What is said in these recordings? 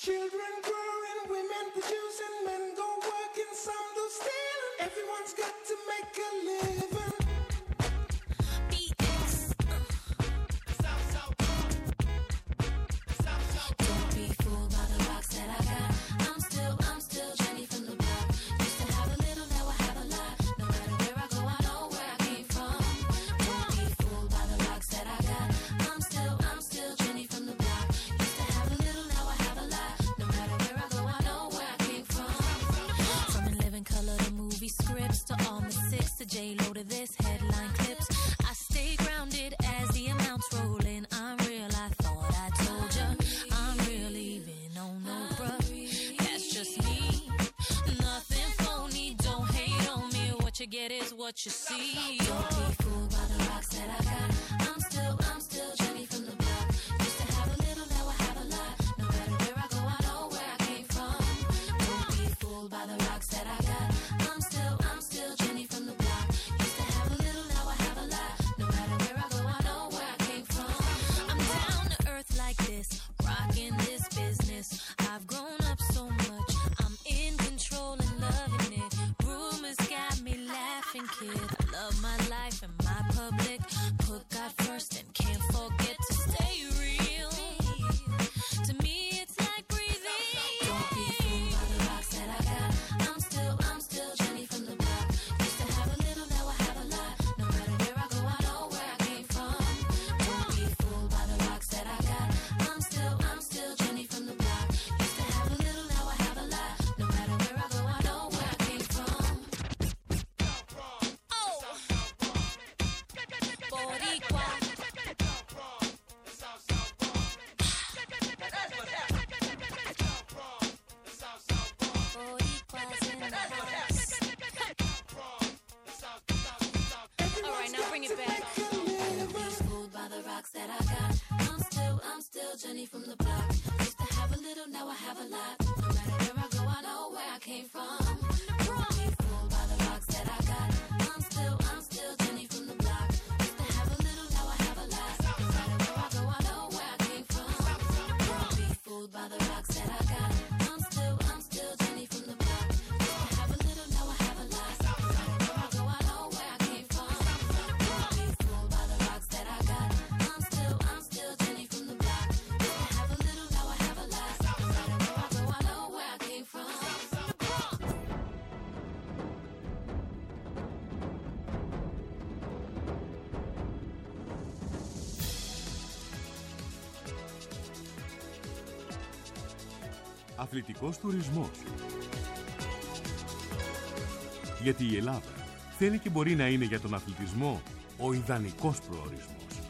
Children growing, women producing, men go working, some do stealing. Everyone's got to make a living. Don't be fooled by the rocks that I got. I'm still Jenny from the block. Used to have a little, now I have a lot. No matter where I go, I know where I came from. Don't be fooled by the rocks that I got. I'm still Jenny from the block. Used to have a little, now I have a lot. No matter where I go, I know where I came from. From In Living Color to movie scripts to all the six to J-Lo to this headline clips. I stay grounded as the amounts roll in. I'm real, I thought I told ya. I'm real even on no bruh. That's just me. Nothing phony, don't hate on me. What you get is what you see. Don't be fooled by the rocks that I got. I'm still Jenny from the block. Used to have a little, now I have a lot. No matter where I go, I know where I came from. Don't be fooled by the rocks that I got. I'm still Jenny from the block. Used to have a little, now I have a lot. No matter where I go, I know where I came from. I'm down to earth like this, rocking this business. I've grown up so much, I'm in control and loving it. Rumors got me laughing, kid. I love my life and my public. Put God first and can't forget to stay real. To me, it's like breathing. Don't be fooled by the rocks that I got. I'm still Jenny from the block. Used to have a little, now I have a lot. No matter where I go, I know where I came from. Don't be fooled by the rocks that I got. I'm still Jenny from the block. Used to have a little, now I have a lot. No matter where I go, I know where I came from. Oh, Boricua. Boricua's in the house. All right, now bring it back. Don't be fooled by the rocks that I got. I'm still Jenny from the block. Used to have a little, now I have a lot. No matter where I go, I know where I came from. Don't be fooled by the rocks that I got. I'm still Jenny from the block. Used to have a little, now I have a lot. No matter where I go, I know where I came from. Don't be fooled by the rocks that I got. I'm still Jenny from the block. Used to have a little, now I have a lot. No matter where I go, I know where I came from. Don't be fooled by the rocks that I got. I'm still Jenny from the block. Used to have a little, now I have a lot. No matter where I go, I know where I came from. Αθλητικός τουρισμός. Γιατί η Ελλάδα θέλει και μπορεί να είναι για τον αθλητισμό ο ιδανικός προορισμός.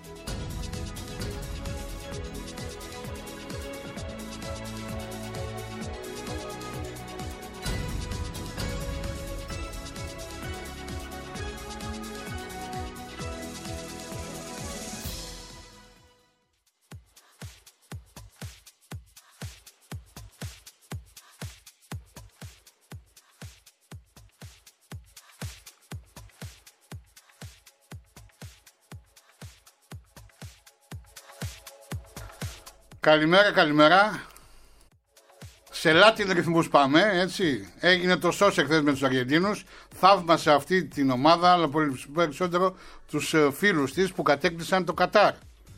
Καλημέρα. Σε Latin ρυθμούς πάμε, έτσι. Έγινε το σως εχθές με τους Αργεντίνους. Θαύμασε αυτή την ομάδα, αλλά πολύ περισσότερο τους φίλους της που κατέκτησαν το Κατάρ.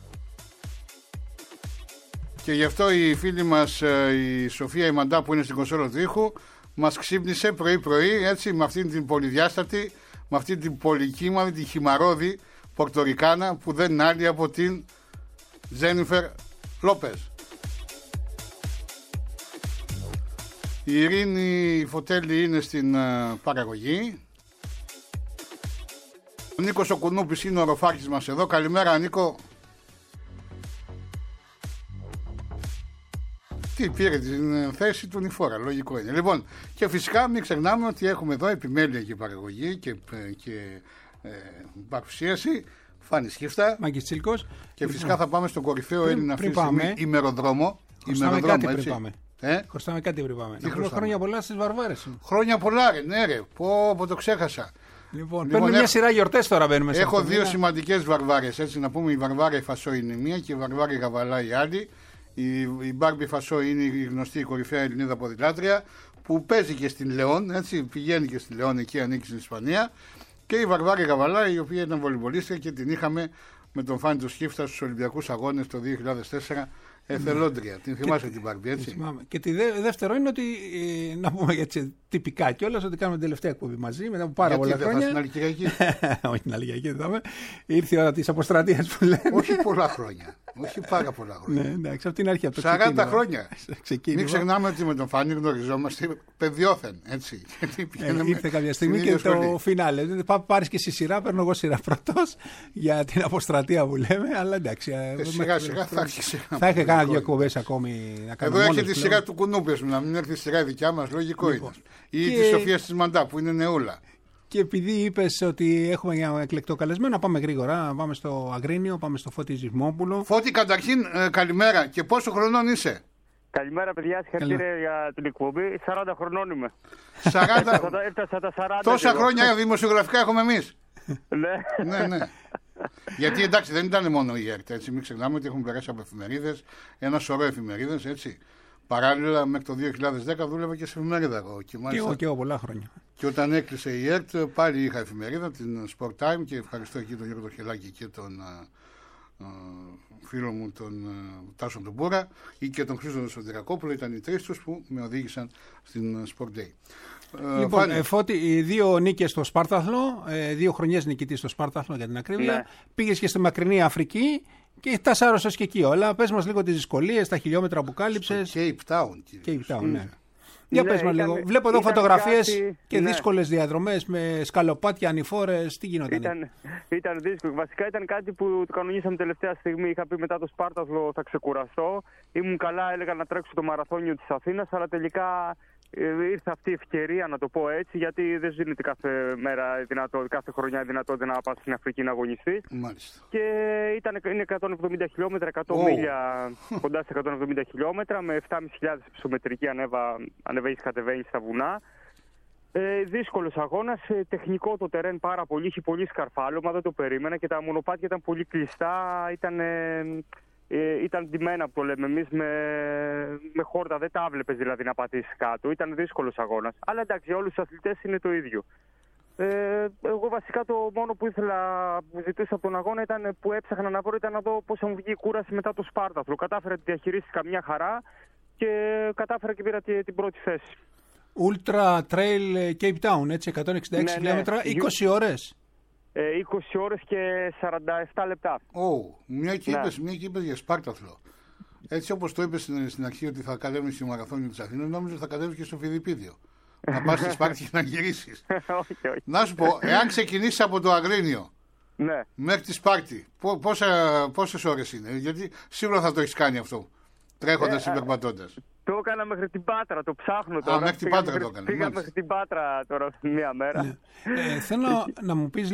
Και γι' αυτό η φίλη μας η Σοφία η Μαντά που είναι στην κονσόλα του ήχου μας ξύπνησε πρωί-πρωί, έτσι, με αυτή την πολυδιάστατη, με αυτή την πολυκύμαβη, τη χυμαρόδη Πορτορικάνα που δεν είναι άλλη από την Τζένιφερ Λόπες. Η Ειρήνη Φωτέλη είναι στην παραγωγή. Ο Νίκος ο Κουνούπης είναι ο ροφάρχης μας εδώ. Καλημέρα Νίκο. Τι πήρε την θέση του Νιφόρα, λογικό είναι. Λοιπόν, και φυσικά μην ξεχνάμε ότι έχουμε εδώ επιμέλεια και παραγωγή και παρουσίαση. Φάνη Σκύφτα. Μάγκης Τσίλκος. Και φυσικά θα πάμε στον κορυφαίο Έλληνα αυτή τη στιγμή ημεροδρόμο. Χρωστάμε κάτι πριν πάμε. Χρόνια πολλά στις Βαρβάρες. Χρόνια πολλά, ναι, ρε. Πω το ξέχασα. Λοιπόν, παίρνουμε μια σειρά γιορτές τώρα. Έχω δύο σημαντικές Βαρβάρες. Έτσι να πούμε, η Βαρβάρα η Φασό είναι μία και η Βαρβάρα η Γαβαλά η άλλη. Η Μπάρμπι Φασό είναι η γνωστή κορυφαία Ελληνίδα ποδηλάτρια που παίζει και στην Λεόν, έτσι, πηγαίνει και στη Λεόν, εκεί ανήκει στην Ισπανία. Και η Βαρβάρη Γαβαλά, η οποία ήταν βολεμπολίστρια και την είχαμε με τον Φάνη του Σκύφτα στους Ολυμπιακούς Αγώνες το 2004 εθελόντρια. Την θυμάσαι την Μπάρμπι, έτσι. Και δεύτερο είναι ότι, να πούμε έτσι τυπικά κιόλας, ότι κάνουμε την τελευταία εκπομπή μαζί μετά από πάρα πολλά χρόνια. Γιατί δεν θα στην άλλη Κυριακή? Όχι την άλλη Κυριακή, δεν θα είμαι. Ήρθε η ώρα της αποστρατείας που λένε. Όχι πολλά χρόνια. Όχι πάρα πολλά χρόνια. Ναι, εντάξει, από την αρχή. 40 χρόνια. Μην ξεχνάμε ότι με τον Φάνη γνωριζόμαστε παιδιόθεν. Έτσι. Ήρθε κάποια στιγμή και το φινάλε. Πάρεις και εσύ σειρά, παίρνω εγώ σειρά πρώτος για την αποστρατεία που λέμε. Αλλά εντάξει. Σιγά σιγά θα άρχισε. Θα είχε κάνει 2 εκπομπές ακόμη να κάνουμε. Εδώ έχει τη σειρά του Κουνούπες μου, να μην έρθει η σειρά δικιά μας, λογικό είναι. Ή τη Σοφία τη Μαντά που είναι νεούλα. Και επειδή είπες ότι έχουμε ένα εκλεκτό καλεσμένο, να πάμε γρήγορα. Να πάμε στο Αγρίνιο, πάμε στο Φώτη Ζυμόπουλο. Φώτη, καταρχήν καλημέρα. Και πόσο χρονών είσαι? Καλημέρα, παιδιά. Συγχαρητήρια για την εκπομπή. 40 χρονών είμαι. 40. Έφτασα τα 40. Τόσα χρόνια δημοσιογραφικά έχουμε εμείς. Ναι. Ναι. Γιατί εντάξει, δεν ήταν μόνο η ΕΡΤ. Έτσι, μην ξεχνάμε ότι έχουμε περάσει από εφημερίδες, ένα σωρό εφημερίδες, έτσι. Παράλληλα, μέχρι το 2010 δούλευα και σε εφημερίδα εγώ. Και εγώ πολλά χρόνια. Και όταν έκλεισε η ΕΡΤ, πάλι είχα εφημερίδα, την Sport Time, και ευχαριστώ εκεί τον Γιώργο Χελάκη και τον φίλο μου τον Τάσο τον Μπούρα ή και τον Χρήστο Σωτηρακόπουλο. Ήταν οι τρεις τους που με οδήγησαν στην Sport Day. Λοιπόν, Φώτη, 2 νίκες στο Σπάρταθλο, 2 χρονιές νικητής στο Σπάρταθλο για την ακρίβεια. Ναι. Πήγες και στη μακρινή Αφρική και τα σάρωσες και εκεί όλα. Πες μας λίγο τις δυσκολίες, τα χιλιόμετρα που κάλυψες. Cape Town, κύριε. Cape Town, ναι. Για πες μας λίγο. Βλέπω εδώ φωτογραφίες και δύσκολες διαδρομές με σκαλοπάτια, ανηφόρες. Τι γινόταν? Ήταν δύσκολο. Βασικά ήταν κάτι που το κανονίσαμε τελευταία στιγμή. Είχα πει μετά το Σπάρταθλο θα ξεκουραστώ. Ήμουν καλά, έλεγα να τρέξω το μαραθώνιο της Αθήνας, αλλά τελικά ήρθε αυτή η ευκαιρία, να το πω έτσι, γιατί δεν δίνεται κάθε χρονιά η δυνατότητα να πας στην Αφρική να αγωνιστείς. Μάλιστα. Και είναι 170 χιλιόμετρα, 100 μίλια, κοντά σε 170 χιλιόμετρα, με 7.500 ψωμετρική ανεβαίνεις, κατεβαίνεις στα βουνά. Δύσκολος αγώνας, τεχνικό το τερέν πάρα πολύ, είχε πολύ σκαρφάλωμα, δεν το περίμενα και τα μονοπάτια ήταν πολύ κλειστά, ήταν ντυμένα που το λέμε εμείς με χόρτα, δεν τα βλέπεις δηλαδή να πατήσεις κάτω, ήταν δύσκολος αγώνας. Αλλά εντάξει, για όλους τους αθλητές είναι το ίδιο. Εγώ βασικά το μόνο που ζητούσα από τον αγώνα που έψαχνα να βρω ήταν να δω πώς θα μου βγει η κούραση μετά το Σπάρταθλο. Κατάφερα να τη διαχειρίστηκα μια χαρά και κατάφερα και πήρα την πρώτη θέση. Ultra Trail Cape Town, έτσι, 166 χιλιόμετρα, 20 ώρες. 20 ώρες και 47 λεπτά. Μια και είπες για Σπάρταθλο. Έτσι όπως το είπες στην αρχή ότι θα κατέβεις στη μαραθώνιο της Αθήνας, νόμιζα ότι θα κατέβεις και στο Φιδιπίδιο. Να πας στη Σπάρτη και να γυρίσεις. Όχι. Να σου πω, εάν ξεκινήσεις από το Αγρίνιο μέχρι τη Σπάρτη, πόσες ώρες είναι? Γιατί σίγουρα θα το έχεις κάνει αυτό, τρέχοντας ή περπατώντας. Το έκανα μέχρι την Πάτρα, το ψάχνω τώρα. Μέχρι την Πάτρα το έκανα. Πήγα μέχρι την Πάτρα τώρα μία μέρα. Ναι. Θέλω να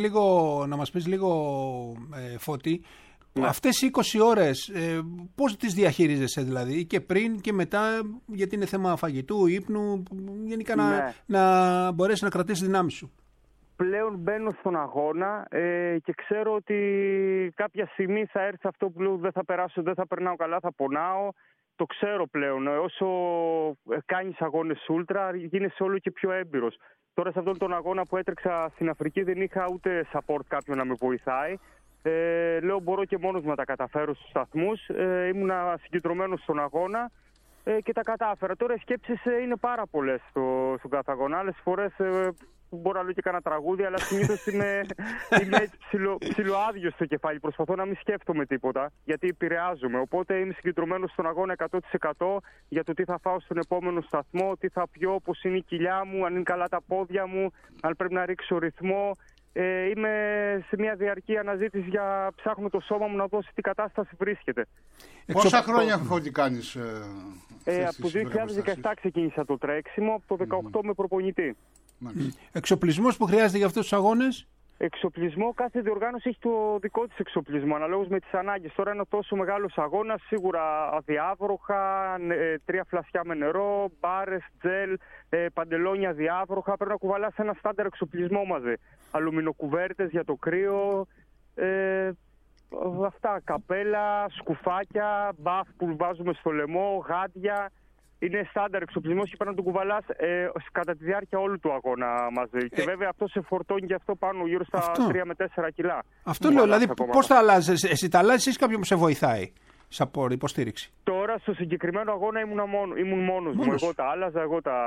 μας πεις λίγο, Φώτη, αυτές οι 20 ώρες πώς τις διαχειρίζεσαι δηλαδή, και πριν και μετά, γιατί είναι θέμα φαγητού, ύπνου, γενικά να μπορέσεις να κρατήσεις δυνάμεις σου. Πλέον μπαίνω στον αγώνα και ξέρω ότι κάποια στιγμή θα έρθει αυτό που λέω, δεν θα περάσω, δεν θα περνάω καλά, θα πονάω. Το ξέρω πλέον. Όσο κάνεις αγώνες ούλτρα, γίνεσαι όλο και πιο έμπειρος. Τώρα σε αυτόν τον αγώνα που έτρεξα στην Αφρική δεν είχα ούτε support κάποιον να με βοηθάει. Λέω μπορώ και μόνος να τα καταφέρω στους σταθμούς. Ήμουνα συγκεντρωμένος στον αγώνα και τα κατάφερα. Τώρα οι σκέψεις είναι πάρα πολλές στον κάθε αγώνα. Άλλες φορές μπορώ να λέω και κάνα τραγούδι, αλλά συνήθως είμαι έτσι ψιλοάδιος στο κεφάλι. Προσπαθώ να μην σκέφτομαι τίποτα, γιατί επηρεάζομαι. Οπότε είμαι συγκεντρωμένος στον αγώνα 100% για το τι θα φάω στον επόμενο σταθμό, τι θα πιω, πώς είναι η κοιλιά μου, αν είναι καλά τα πόδια μου, αν πρέπει να ρίξω ρυθμό. Είμαι σε μια διαρκή αναζήτηση για ψάχνω το σώμα μου να δω σε τι κατάσταση βρίσκεται. Πόσα χρόνια Φώτη κάνεις από το 2017 ξεκίνησα το τρέξιμο, από το 2018 με προπονητή. Εξοπλισμός που χρειάζεται για αυτούς τους αγώνες? Εξοπλισμό, κάθε διοργάνωση έχει το δικό της εξοπλισμό, αναλόγως με τις ανάγκες. Τώρα είναι τόσο μεγάλος αγώνας, σίγουρα αδιάβροχα, 3 φλασιά με νερό, μπάρες, τζελ, παντελόνια αδιάβροχα. Πρέπει να κουβαλάς ένα στάνταρ εξοπλισμό μαζί. Αλουμινοκουβέρτες για το κρύο. Αυτά, καπέλα, σκουφάκια, μπαφ που βάζουμε στο λαιμό, γάντια. Είναι στάνταρ εξοπλισμός και πρέπει να τον κουβαλάς κατά τη διάρκεια όλου του αγώνα μαζί. Και βέβαια αυτό σε φορτώνει και αυτό πάνω γύρω στα 3 με 4 κιλά. Αυτό λέω, δηλαδή πώς τα αλλάζεις, εσύ τα αλλάζεις ή κάποιον που σε βοηθάει σαν υποστήριξη? Τώρα στο συγκεκριμένο αγώνα ήμουν μόνος μου. Εγώ τα άλλαζα,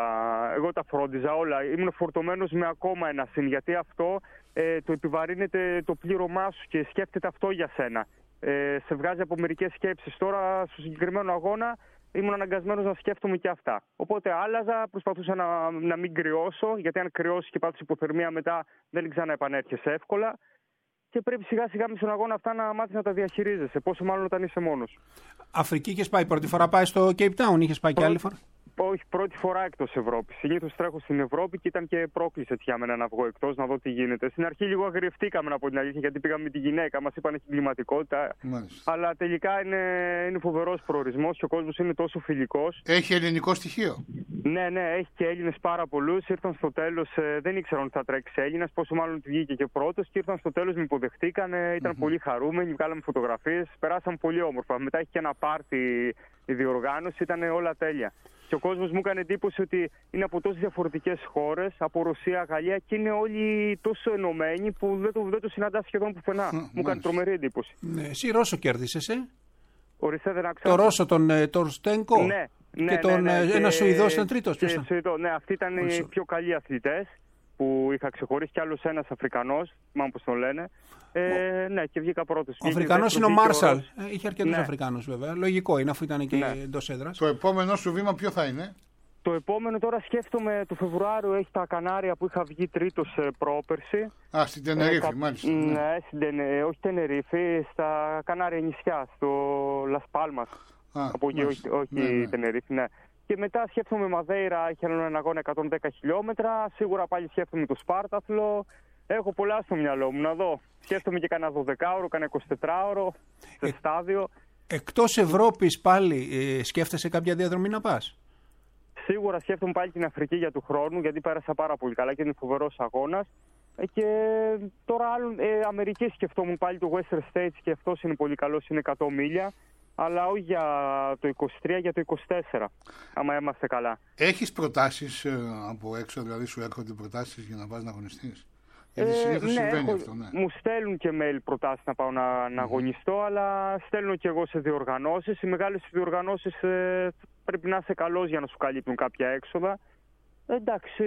εγώ τα φρόντιζα όλα. Ήμουν φορτωμένος με ακόμα ένα συν, γιατί αυτό το επιβαρύνεται το πλήρωμά σου και σκέφτεται αυτό για σένα. Σε βγάζει από μερικές σκέψεις. Τώρα στο συγκεκριμένο αγώνα ήμουν αναγκασμένος να σκέφτομαι και αυτά. Οπότε άλλαζα, προσπαθούσα να μην κρυώσω, γιατί αν κρυώσει και πάθεις υποθερμία μετά δεν ξαναεπανέρχεσαι εύκολα. Και πρέπει σιγά σιγά με στον αγώνα αυτά να μάθεις να τα διαχειρίζεσαι, πόσο μάλλον όταν είσαι μόνος. Αφρική είχες πάει πρώτη φορά, πάει στο Cape Town, είχες πάει και άλλη φορά? Όχι, πρώτη φορά εκτός Ευρώπης. Συνήθως τρέχω στην Ευρώπη και ήταν και πρόκληση για μένα να βγω εκτός, να δω τι γίνεται. Στην αρχή λίγο αγριευτήκαμε, από την αλήθεια, γιατί πήγαμε με τη γυναίκα, μας είπαν έχει κλιματικότητα. Αλλά τελικά είναι φοβερός προορισμός και ο κόσμος είναι τόσο φιλικός. Έχει ελληνικό στοιχείο? Ναι, έχει και Έλληνες πάρα πολλούς. Ήρθαν στο τέλος, δεν ήξεραν ότι θα τρέξει Έλληνας, πόσο μάλλον βγήκε και πρώτος. Και ήρθαν στο τέλος, με υποδεχτήκαν, ήταν πολύ χαρούμενοι, βγάλαμε φωτογραφίες, περάσαμε πολύ όμορφα. Μετά έχει και ένα πάρτι η διοργάνωση, ήταν όλα τέλεια. Και ο κόσμος μου έκανε εντύπωση ότι είναι από τόσες διαφορετικές χώρες, από Ρωσία, Γαλλία, και είναι όλοι τόσο ενωμένοι που δεν το συναντάς σχεδόν πουθενά. Μου έκανε τρομερή εντύπωση. Ναι, εσύ Ρώσο κέρδισες, Ορίστε, δεν άκουσα. Το Ρώσο, τον Τορστένκο. Ναι. Και ένα Σουηδός ήταν τρίτος. Ναι, αυτοί ήταν οι πιο καλοί αθλητές που είχα ξεχωρίσει, κι άλλος ένας Αφρικανός, θυμάμαι πώς τον λένε. Ναι, και βγήκα πρώτος. Ο Αφρικανός είναι ο Μάρσαλ. Είχε αρκετούς Αφρικάνους βέβαια. Λογικό είναι, αφού ήταν και εντός έδρας. Το επόμενο σου βήμα ποιο θα είναι? Το επόμενο τώρα σκέφτομαι, το Φεβρουάριο έχει τα Κανάρια που είχα βγει τρίτος πρόπερση. Στην Τενερίφη, μάλιστα. Ναι, όχι Τενερίφη, στα Κανάρια νησιά, στο Λας Πάλμας. Από εκεί, όχι Τενερίφη, ναι. Και μετά σκέφτομαι Μαδέιρα, έχει έναν αγώνα 110 χιλιόμετρα. Σίγουρα πάλι σκέφτομαι το Σπάρταθλο. Έχω πολλά στο μυαλό μου να δω. Σκέφτομαι και κανένα 12ωρο, κανένα 24ωρο σε στάδιο. Εκτός Ευρώπης πάλι σκέφτεσαι κάποια διαδρομή να πας? Σίγουρα σκέφτομαι πάλι την Αφρική για του χρόνου, γιατί πέρασα πάρα πολύ καλά και είναι φοβερός αγώνας. Και τώρα Αμερική σκεφτόμουν πάλι το Western States και αυτός είναι πολύ καλός, είναι 100 μίλια. Αλλά όχι για το 23, για το 24, άμα είμαστε καλά. Έχεις προτάσεις από έξω, δηλαδή σου έρχονται προτάσεις για να πας να αγωνιστείς? Γιατί συνήθως συμβαίνει αυτό, ναι. Μου στέλνουν και mail προτάσεις να πάω να αγωνιστώ, αλλά στέλνω και εγώ σε διοργανώσεις. Οι μεγάλες διοργανώσεις πρέπει να είσαι καλός για να σου καλύπτουν κάποια έξοδα. Εντάξει,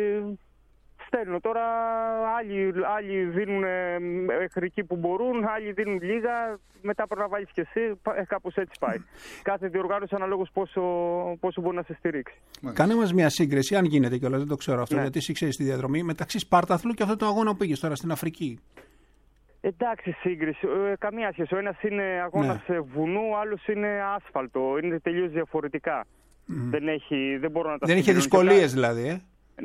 στέλνω τώρα, άλλοι δίνουν μέχρι εκεί που μπορούν, άλλοι δίνουν λίγα, μετά πρέπει να βάλεις και εσύ, κάπως έτσι πάει. Κάθε διοργάνωση αναλόγως πόσο μπορεί να σε στηρίξει. Κάνε μας μια σύγκριση, αν γίνεται κιόλας, δεν το ξέρω αυτό, γιατί εσύ ξέρεις τη διαδρομή, μεταξύ Σπάρταθλου και αυτό το αγώνα που πήγες τώρα στην Αφρική. Εντάξει, σύγκριση. Καμία σχέση. Ο ένας είναι αγώνας βουνού, ο άλλος είναι άσφαλτο. Είναι τελείως διαφορετικά. Δεν μπορώ να τα Δεν είχε δυσκολίες δηλαδή,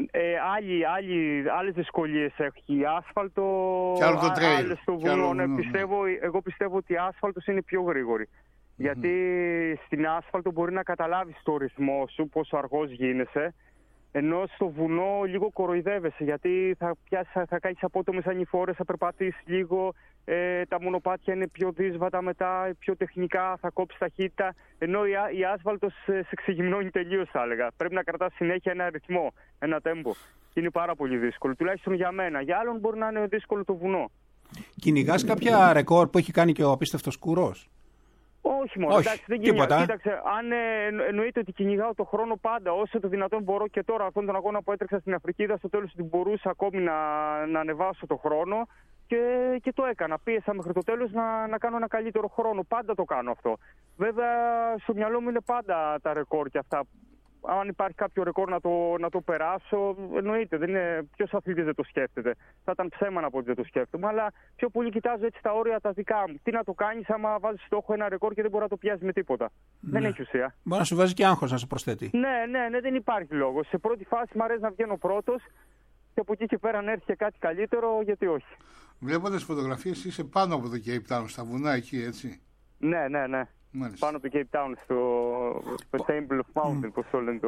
άλλες δυσκολίες έχει άσφαλτο και άλλο το trail, άλλες στο βουνό. Εγώ πιστεύω ότι η άσφαλτος είναι πιο γρήγορη. Γιατί στην άσφαλτο μπορεί να καταλάβεις το ρυθμό σου, πόσο αργός γίνεσαι, ενώ στο βουνό λίγο κοροϊδεύεσαι, γιατί θα κάνεις απότομες ανηφόρες, θα περπατήσεις λίγο, τα μονοπάτια είναι πιο δύσβατα μετά, πιο τεχνικά, θα κόψεις ταχύτητα, ενώ η άσφαλτος σε ξεγυμνώνει τελείως, θα έλεγα. Πρέπει να κρατάς συνέχεια ένα ρυθμό, ένα τέμπο. Είναι πάρα πολύ δύσκολο, τουλάχιστον για μένα. Για άλλον μπορεί να είναι δύσκολο το βουνό. Κυνηγάς κάποια ρεκόρ που έχει κάνει και ο απίστευτος Κουρός? Όχι μόνο, εντάξει, δεν κυνηγάω. Κοίταξε, αν εννοείται ότι κυνηγάω το χρόνο πάντα, όσο το δυνατόν μπορώ, και τώρα αυτόν τον αγώνα που έτρεξα στην Αφρική, είδα στο τέλος ότι μπορούσα ακόμη να ανεβάσω το χρόνο και το έκανα. Πίεσα μέχρι το τέλος να κάνω ένα καλύτερο χρόνο. Πάντα το κάνω αυτό. Βέβαια, στο μυαλό μου είναι πάντα τα ρεκόρ και αυτά. Αν υπάρχει κάποιο ρεκόρ να το περάσω, εννοείται. Ποιος αθλητής δεν το σκέφτεται. Θα ήταν ψέμα να πω ότι δεν το σκέφτομαι, αλλά πιο πολύ κοιτάζω έτσι τα όρια τα δικά μου. Τι να το κάνεις άμα βάζεις στόχο ένα ρεκόρ και δεν μπορεί να το πιάσει με τίποτα. Δεν έχει ουσία. Μπορεί να σου βάζει και άγχος να σου προσθέτει. Ναι, δεν υπάρχει λόγος. Σε πρώτη φάση μου αρέσει να βγαίνω πρώτος και από εκεί και πέρα αν έρθει και κάτι καλύτερο, γιατί όχι. Βλέποντας φωτογραφίες είσαι πάνω από το Cape Town, στα βουνά εκεί, έτσι? Ναι. Μάλιστα. Πάνω από το Cape Town, στο Temple of Mountain, πώς το λένε,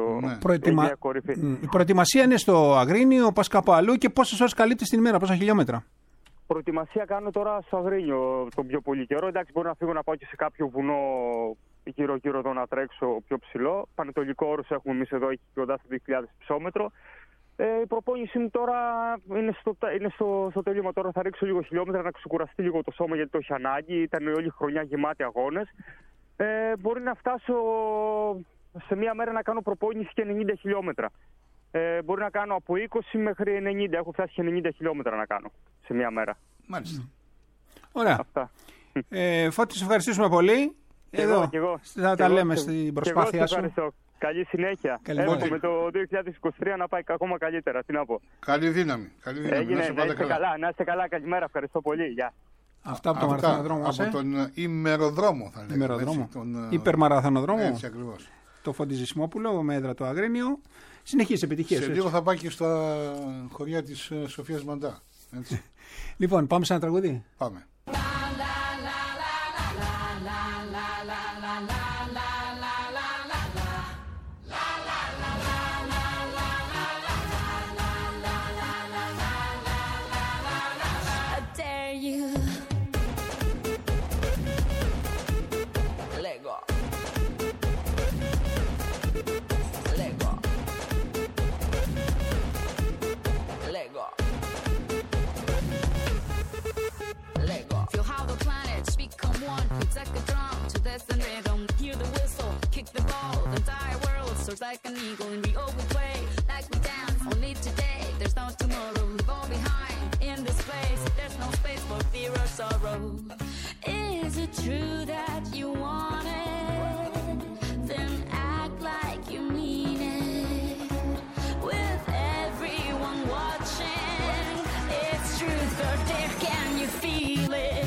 Η προετοιμασία είναι στο Αγρίνιο, πας κάπου αλλού, και πόσες ώρες καλύπτεις την ημέρα, πόσα χιλιόμετρα? Προετοιμασία κάνω τώρα στο Αγρίνιο τον πιο πολύ καιρό. Εντάξει, μπορώ να φύγω να πάω και σε κάποιο βουνό γύρω-γύρω εδώ να τρέξω πιο ψηλό. Πανετολικό όρος έχουμε εμείς εδώ, έχει κοντά στα 2.000 ψώμετρο. Η προπόνησή μου τώρα είναι στο τέλειωμα. Τώρα θα ρίξω λίγο χιλιόμετρα να ξεκουραστεί λίγο το σώμα γιατί το έχει ανάγκη. Ήταν όλη η χρονιά γεμάτη αγώνες. Μπορεί να φτάσω σε μία μέρα να κάνω προπόνηση και 90 χιλιόμετρα. Μπορεί να κάνω από 20 μέχρι 90. Έχω φτάσει και 90 χιλιόμετρα να κάνω σε μία μέρα. Μάλιστα. Ωραία. Αυτά. Φώτη, σε ευχαριστήσουμε πολύ. Εδώ θα τα λέμε στην προσπάθειά σου. Ευχαριστώ. Καλή συνέχεια. Εύχομαι το 2023 να πάει ακόμα καλύτερα. Τι να πω. Καλή δύναμη. Να είστε καλά. Καλημέρα. Ευχαριστώ πολύ. Γεια. Αυτά από το μαραθωνοδρόμο μας. Από τον ημεροδρόμο θα λέγαμε. Υπερμαραθωνοδρόμο. Έτσι ακριβώς. Το Φώτη Ζησιμόπουλο με έδρα το Αγρίνιο. Συνεχίζει επιτυχίες. Σε λίγο θα πάει και στα χωριά της Σοφίας Μαντά. Έτσι. Λοιπόν, πάμε σε ένα τραγούδι. Πάμε. Like an eagle and we all we play like we dance only today. There's no tomorrow. We've all behind in this place. There's no space for fear or sorrow. Is it true that you want it? Then act like you mean it. With everyone watching, it's truth or dare. Can you feel it?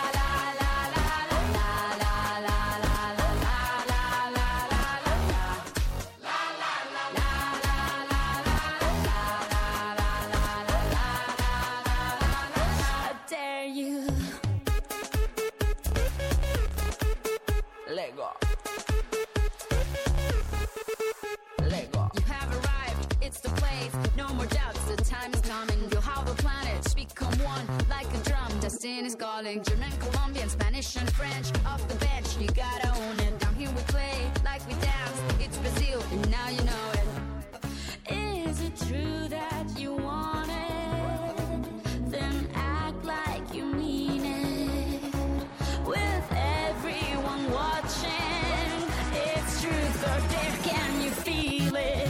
Is calling German, Colombian, Spanish and French. Off the bench, you gotta own it. Down here we play like we dance. It's Brazil, and now you know it. Is it true that you want it? Then act like you mean it. With everyone watching, it's truth or dare. Can you feel it?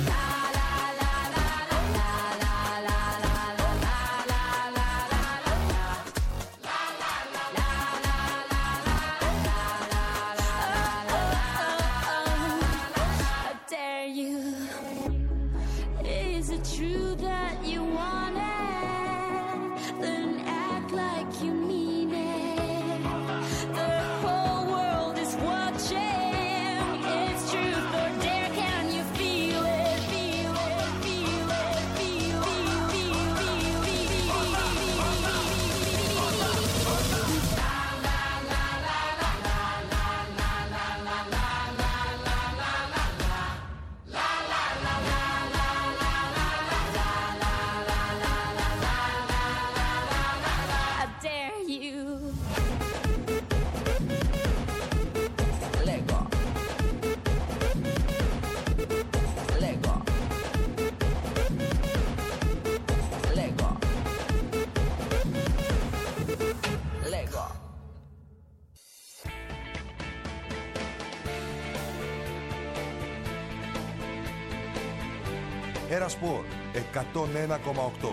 Σπορ 101,8.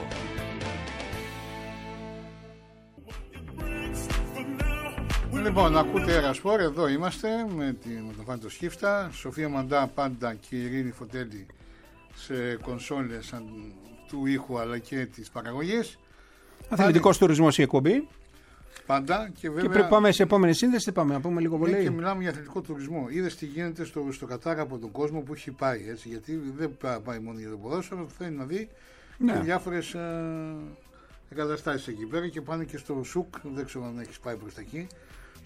Λοιπόν, ακούτε Ερασπορ, εδώ είμαστε με τον Φάντο Σκύφτα, Σοφία Μαντά πάντα και η Ειρήνη Φωτέλη σε κονσόλες του ήχου αλλά και της παραγωγής. Αθλητικός τουρισμός η εκπομπή. Πάντα και βέβαια. Και πρέπει πάμε σε επόμενη σύνδεση, πάμε να πούμε λίγο πολύ. Και μιλάμε για αθλητικό τουρισμό. Είδες τι γίνεται στο Κατάρ από τον κόσμο που έχει πάει. Έτσι, γιατί δεν πάει μόνο για το ποδόσφαιρο, θέλει να δει και διάφορες εγκαταστάσεις εκεί πέρα και πάνε και στο ΣΟΚ. Δεν ξέρω αν έχεις πάει προς τα εκεί.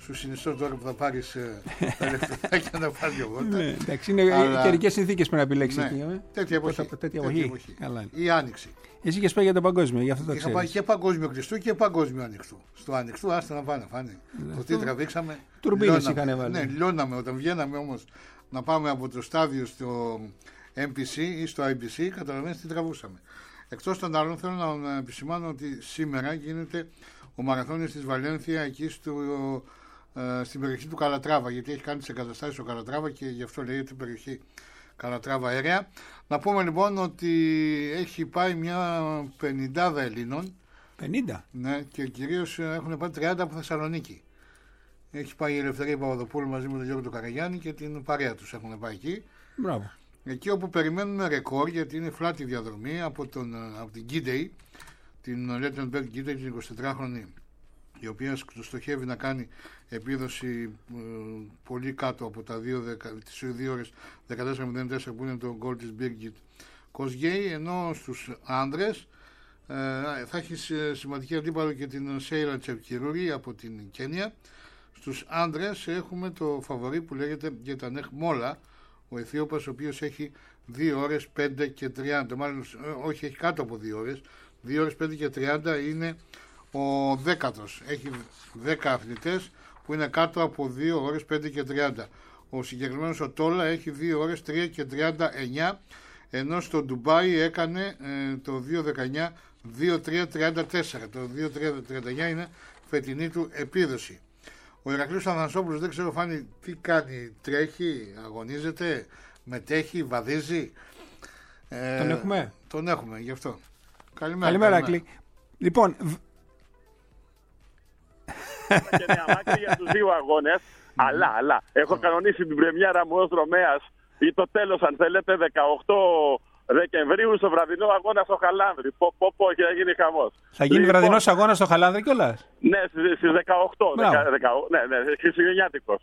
Σου συνιστώ τώρα που θα πάρεις τα λεφτά να πάρει ο Γότα. Ναι, εντάξει, είναι καιρικές συνθήκες πρέπει να επιλέξεις. Ναι, τέτοια εποχή. Καλά. Η Άνοιξη. Εσύ είχες πάει για το παγκόσμιο, γι' αυτό το Είχα πάει και παγκόσμιο κλειστού και παγκόσμιο ανοιχτού. Στο ανοιχτού, άστα να πάνε, φάνε. Το τι τραβήξαμε. Τουρμπίνες είχαν βάλει. Ναι, λιώναμε. Όταν βγαίναμε όμως να πάμε από το στάδιο στο MPC ή στο IBC, καταλαβαίνεις τι τραβούσαμε. Εκτός των άλλων, θέλω να επισημάνω ότι σήμερα γίνεται ο μαραθώνιος της Βαλένθια εκεί στην περιοχή του Καλατράβα, γιατί έχει κάνει τις εγκαταστάσεις ο Καλατράβα και γι' αυτό λέγεται περιοχή Καλατράβα αέρια. Να πούμε λοιπόν ότι έχει πάει μια 50 Ελλήνων. 50? Ναι, και κυρίως έχουν πάει 30 από Θεσσαλονίκη. Έχει πάει η Ελευθερία Παπαδοπούλου μαζί με τον Γιώργο του Καραγιάννη και την παρέα τους έχουν πάει εκεί. Μπράβο. Εκεί όπου περιμένουν ρεκόρ, γιατί είναι φλάτη διαδρομή από την Gidey, την Lettenberg Gidey, την 24χρονη, η οποία στοχεύει να κάνει επίδοση πολύ κάτω από τις 2 ώρες 14.04 που είναι το γκολ της Birgit Kosgei, ενώ στους άνδρες θα έχει σημαντική αντίπαλο και την Σέιρα Τσεπκυρούρη από την Κένια. Στους άνδρες έχουμε το φαβορί που λέγεται Γετανέχ Μόλα, ο Αιθίωπας, ο οποίος έχει 2 ώρες 5 και 30, μάλλον όχι, έχει κάτω από 2 ώρες, 2 ώρες 5 και 30 είναι ο 10ος. Έχει 10 αθλητές που είναι κάτω από 2 ώρες 5 και 30. Ο συγκεκριμένος ο Τόλα έχει 2 ώρες 3 και 39, ενώ στο Ντουμπάι έκανε το 2.19 2.334. Το 2.339 είναι φετινή του επίδοση. Ο Ηρακλής Αθανασόπουλος, δεν ξέρω Φάνη τι κάνει, τρέχει, αγωνίζεται, μετέχει, βαδίζει. Τον έχουμε? Τον έχουμε, γι' αυτό. Καλημέρα Ηρακλή. Λοιπόν, και νέα μάχη για τους 2 αγώνες, αλλά έχω κανονίσει την πρεμιέρα μου ως δρομέας ή το τέλος, αν θέλετε, 18 Δεκεμβρίου στο βραδινό αγώνα στο Χαλάνδρι. Πω, και θα γίνει χαμός. Θα γίνει βραδινός αγώνας στο Χαλάνδρι κιόλας? Ναι, στις 18. Ναι, χριστουγεννιάτικος.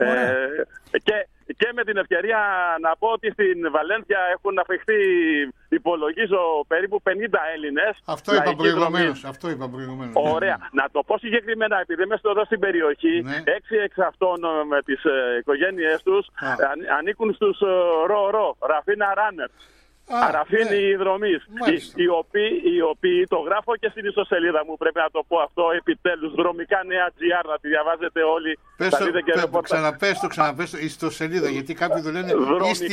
Και με την ευκαιρία να πω ότι στην Βαλένθια έχουν αφιχθεί, υπολογίζω, περίπου 50 Έλληνες. Αυτό είπα προηγουμένως. Ωραία. Να το πω συγκεκριμένα, επειδή είμαι εδώ στην περιοχή, 6 εξ αυτών με τις οικογένειές τους ανήκουν στους Ραφίνα Runners. Αραφίνη οι δρομείς, οι οποίοι το γράφω και στην ιστοσελίδα μου, πρέπει να το πω αυτό, επιτέλους, δρομικά νέα GR, να τη διαβάζετε όλοι. Ξαναπες το, ιστοσελίδα, γιατί κάποιοι το λένε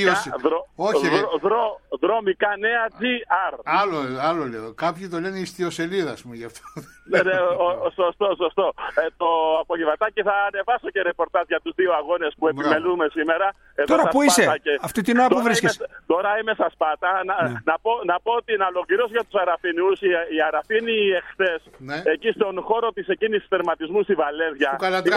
δρομικά νέα GR. Άλλο λέω, κάποιοι το λένε ιστιοσελίδα, ας πούμε, γι' αυτό. Σωστό. Το απογευματάκι θα ανεβάσω και ρεπορτάζ για τους 2 αγώνες που επιμελούμε σήμερα. Τώρα που είσαι, αυτή την ώρα που βρίσκεσαι? Τώρα είμαι στα Σπάτα. Να πω ότι να ολοκληρώσω για τους Αραφινιούς. Οι Αραφίνοι εχθές, εκεί στον χώρο της εκκίνησης τερματισμού στη Βαλένθια,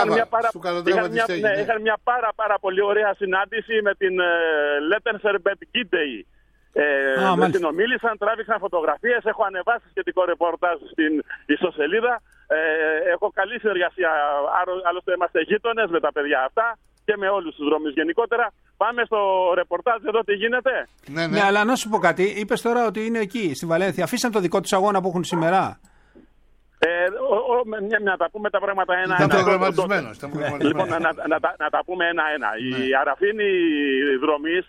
είχαν μια πάρα πολύ ωραία συνάντηση με την Lettenberg Gidey. Συνομίλησαν, τράβηξαν φωτογραφίες, έχω ανεβάσει σχετικό ρεπορτάζ στην ιστοσελίδα. Έχω καλή συνεργασία, άλλωστε είμαστε γείτονες με τα παιδιά αυτά και με όλους τους δρόμους γενικότερα. Πάμε στο ρεπορτάζ εδώ τι γίνεται. Ναι, αλλά να σου πω κάτι, είπες τώρα ότι είναι εκεί στη Βαλένθια. Αφήσαν το δικό τους αγώνα που έχουν σήμερα? Να τα πούμε τα πράγματα ένα-ένα. Λοιπόν, να τα πούμε ένα-ένα. Οι Αραφίνοι δρομείς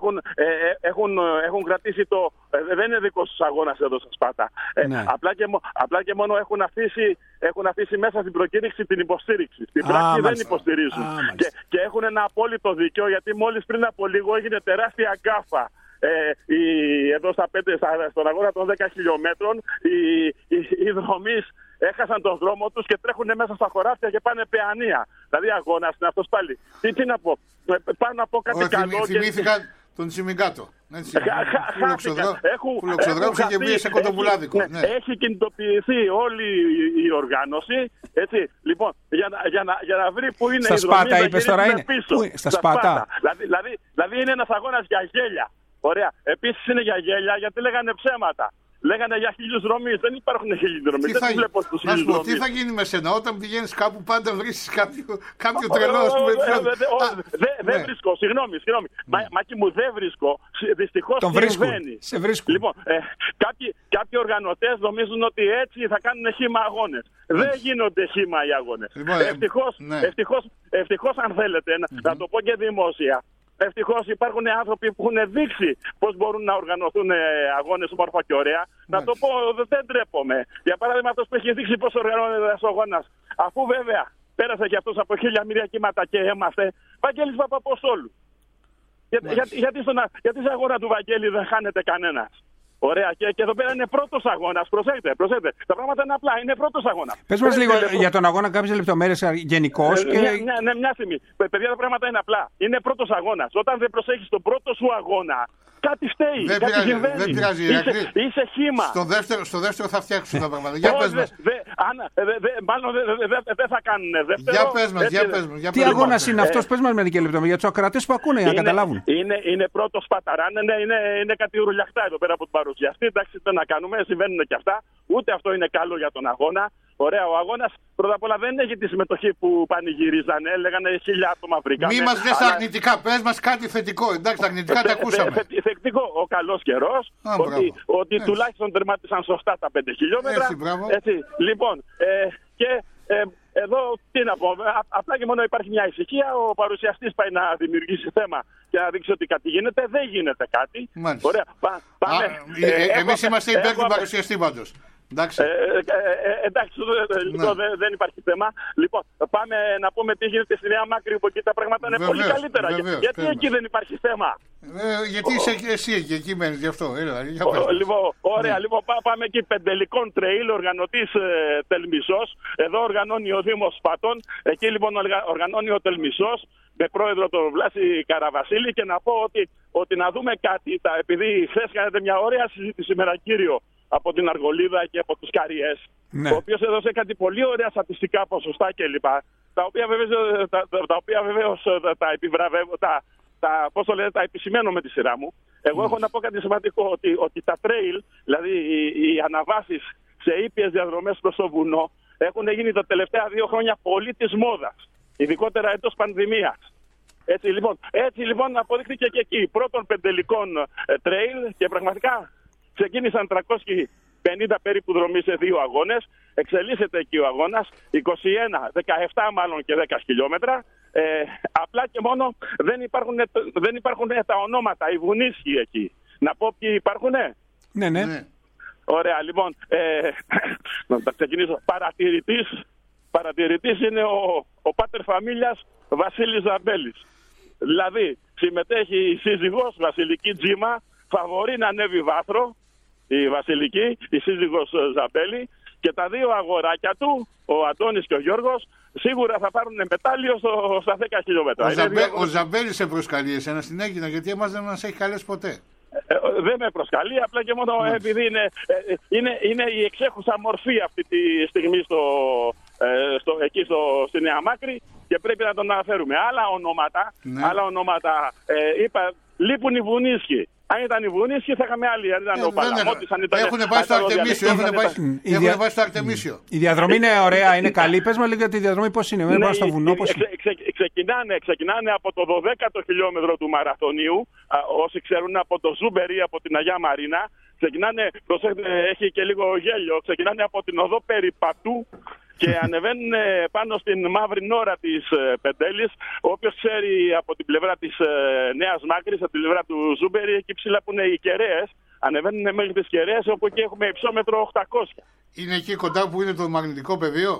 έχουν κρατήσει το. Δεν είναι δικός τους αγώνας εδώ στα Σπάτα. Απλά και μόνο έχουν αφήσει μέσα στην προκήρυξη την υποστήριξη. Στην πράξη δεν υποστηρίζουν. Και έχουν ένα απόλυτο δίκιο, γιατί μόλις πριν από λίγο έγινε τεράστια γκάφα. Εδώ στον αγώνα των 10 χιλιόμετρων οι δρομείς έχασαν τον δρόμο τους και τρέχουν μέσα στα χωράφια και πάνε πεανία. Δηλαδή αγώνας είναι αυτός πάλι. Τι να πω, πάω να πω κάτι καλό. Θυμήθηκα τον Τσιμιγκάτο. Φουλοξοδρόμησε και μπήκε σε κοντοπουλάδικο. Έχει κινητοποιηθεί όλη η οργάνωση. Έτσι. Λοιπόν, για να βρει που είναι στα Σπάτα, είπες τώρα είναι. Στα Σπάτα. Δηλαδή είναι ένας αγώνας για γέλια. Ωραία. Επίσης είναι για γέλια, γιατί λέγανε ψέματα. Λέγανε για 1000 δρομείς. Δεν υπάρχουν 1000 δρομείς. Δεν βλέπω στους 1000 δρομείς. Τι θα γίνει με σένα όταν πηγαίνεις κάπου, πάντα βρίσκεις κάποιο τρελό. Δεν βρίσκω, συγγνώμη. Μάκη μου, δεν βρίσκω. Δυστυχώς συμβαίνει. Σε βρίσκουν. Λοιπόν, κάποιοι οργανωτές νομίζουν ότι έτσι θα κάνουν χύμα αγώνες. Δεν γίνονται χύμα οι αγώνες. Ευτυχώς, αν θέλετε, να το πω και δημόσια. Ευτυχώς υπάρχουν άνθρωποι που έχουν δείξει πώς μπορούν να οργανωθούν αγώνες όμορφα και ωραία. Να το πω, δεν τρέπομαι. Για παράδειγμα, αυτός που έχει δείξει πώς οργανώνεται ένας αγώνας. Αφού βέβαια πέρασε και αυτός από 1000 μοίρια κύματα και έμαθε, Βαγγέλης Παπαποστόλου. Γιατί σε αγώνα του Βαγγέλη δεν χάνεται κανένας. Ωραία, και εδώ πέρα είναι πρώτος αγώνας. Προσέχετε. Τα πράγματα είναι απλά. Είναι πρώτος αγώνας. Πες μας λίγο για τον αγώνα, κάποιες λεπτομέρειες γενικώς. Ναι, μια στιγμή. Παιδιά, τα πράγματα είναι απλά. Είναι πρώτος αγώνας. Όταν δεν προσέχεις τον πρώτο σου αγώνα, κάτι φταίει. Δεν πειράζει. Είσαι χύμα. Στο δεύτερο θα φτιάξουν τα πράγματα. Για πες μας. Μάλλον δεν θα κάνουν δεύτερο. Για πες μας. Τι αγώνας είναι αυτός, πες μας μερικές λεπτομέρειες για τους ακροατές που ακούνε, για να καταλάβουν. Είναι πρώτος παταράν. Είναι κάτι ρουλιαχτά εδώ πέρα από την παρουσιαστή. Εντάξει, τι να κάνουμε, συμβαίνουν και αυτά. Ούτε αυτό είναι καλό για τον αγώνα. Ωραία, ο αγώνας πρώτα απ' όλα δεν έχει τη συμμετοχή που πανηγυρίζανε. Λέγανε 1000 άτομα βρήκαμε. Μη μας λες αρνητικά, πες μας κάτι θετικό. Εντάξει, τα αρνητικά τα ακούσαμε. Θετικό, ο καλός καιρός. Ότι τουλάχιστον τερμάτισαν σωστά τα 5 χιλιόμετρα. Έτσι, λοιπόν, εδώ τι να πω. Απλά και μόνο υπάρχει μια ησυχία. Ο παρουσιαστής πάει να δημιουργήσει θέμα και να δείξει ότι κάτι γίνεται. Δεν γίνεται κάτι. Ωραία, εμείς είμαστε υπέρ του παρουσιαστή πάντως. Εντάξει, δεν υπάρχει θέμα. Λοιπόν, πάμε να πούμε τι γίνεται στη Νέα Μάκρη, που εκεί τα πράγματα είναι πολύ καλύτερα. Γιατί εκεί δεν υπάρχει θέμα. Γιατί είσαι εσύ εκεί μένεις, γι' αυτό. Λοιπόν, ωραία, λοιπόν, πάμε εκεί. Πεντελικών τρέιλ, οργανωτής Τελμισός. Εδώ οργανώνει ο Δήμος Σπάτων. Εκεί λοιπόν οργανώνει ο Τελμισός με πρόεδρο τον Βλάση Καραβασίλη. Και να πω ότι να δούμε κάτι, επειδή χθες κάνετε μια ωραία συζήτηση με έναν κύριο από την Αργολίδα και από τους Καριές, ο οποίος έδωσε κάτι πολύ ωραία στατιστικά ποσοστά κλπ. Τα οποία βεβαίως τα επιβραβεύω, τα επισημαίνω με τη σειρά μου. Εγώ έχω να πω κάτι σημαντικό, ότι τα trail, δηλαδή οι αναβάσεις σε ήπιες διαδρομές προς το βουνό, έχουν γίνει τα τελευταία 2 χρόνια πολύ της μόδας, ειδικότερα εντός πανδημίας. Έτσι λοιπόν αποδείχθηκε και εκεί πρώτων πεντελικών trail και πραγματικά ξεκίνησαν 350 περίπου δρομοί σε 2 αγώνες. Εξελίσσεται εκεί ο αγώνας. 21, 17 μάλλον και 10 χιλιόμετρα. Απλά και μόνο δεν υπάρχουν τα ονόματα, οι βουνίσχοι εκεί. Να πω ποιοι υπάρχουνε. Ναι. Ωραία, λοιπόν. Να ξεκινήσω. Παρατηρητής είναι ο πάτερ φαμίλιας Βασίλης Ζαμπέλης. Δηλαδή, συμμετέχει η σύζυγος Βασιλική Τζίμα, φαβορεί να ανέβει βάθρο, η Βασιλική, η σύζυγος Ζαμπέλη, και τα 2 αγοράκια του, ο Αντώνης και ο Γιώργος, σίγουρα θα πάρουν μετάλλιο στα 10 χιλιόμετρα. Ο Ζαμπέλης σε προσκαλεί εσένα στην Αίγυπτο, γιατί εμάς δεν μας έχει καλέσει ποτέ. Δεν με προσκαλεί, απλά και μόνο επειδή είναι η εξέχουσα μορφή αυτή τη στιγμή εκεί στη Νέα Μάκρη και πρέπει να τον αναφέρουμε. Άλλα ονόματα λείπουν οι βουνίσχοι. Αν ήταν οι βουνίσχοι θα είχαμε άλλη. Έχουν πάει στο Αρτεμίσιο. Η διαδρομή είναι ωραία, είναι καλή. Πες μας λίγο για τη διαδρομή πώς είναι. Στο βουνό, ξεκινάνε από το 12ο χιλιόμετρο του μαραθωνίου. Όσοι ξέρουν, από το Ζούμπερι, από την Αγιά Μαρίνα. Ξεκινάνε, έχει και λίγο γέλιο. Ξεκινάνε από την οδό Περιπατού και ανεβαίνουν πάνω στην μαύρη νόρα της Πεντέλης. Όποιος ξέρει από την πλευρά της Νέας Μάκρης, από την πλευρά του Ζούμπερι, εκεί ψηλά που είναι οι Κεραίες, ανεβαίνουν μέχρι τις Κεραίες, όπου εκεί έχουμε υψόμετρο 800. Είναι εκεί κοντά που είναι το μαγνητικό πεδίο.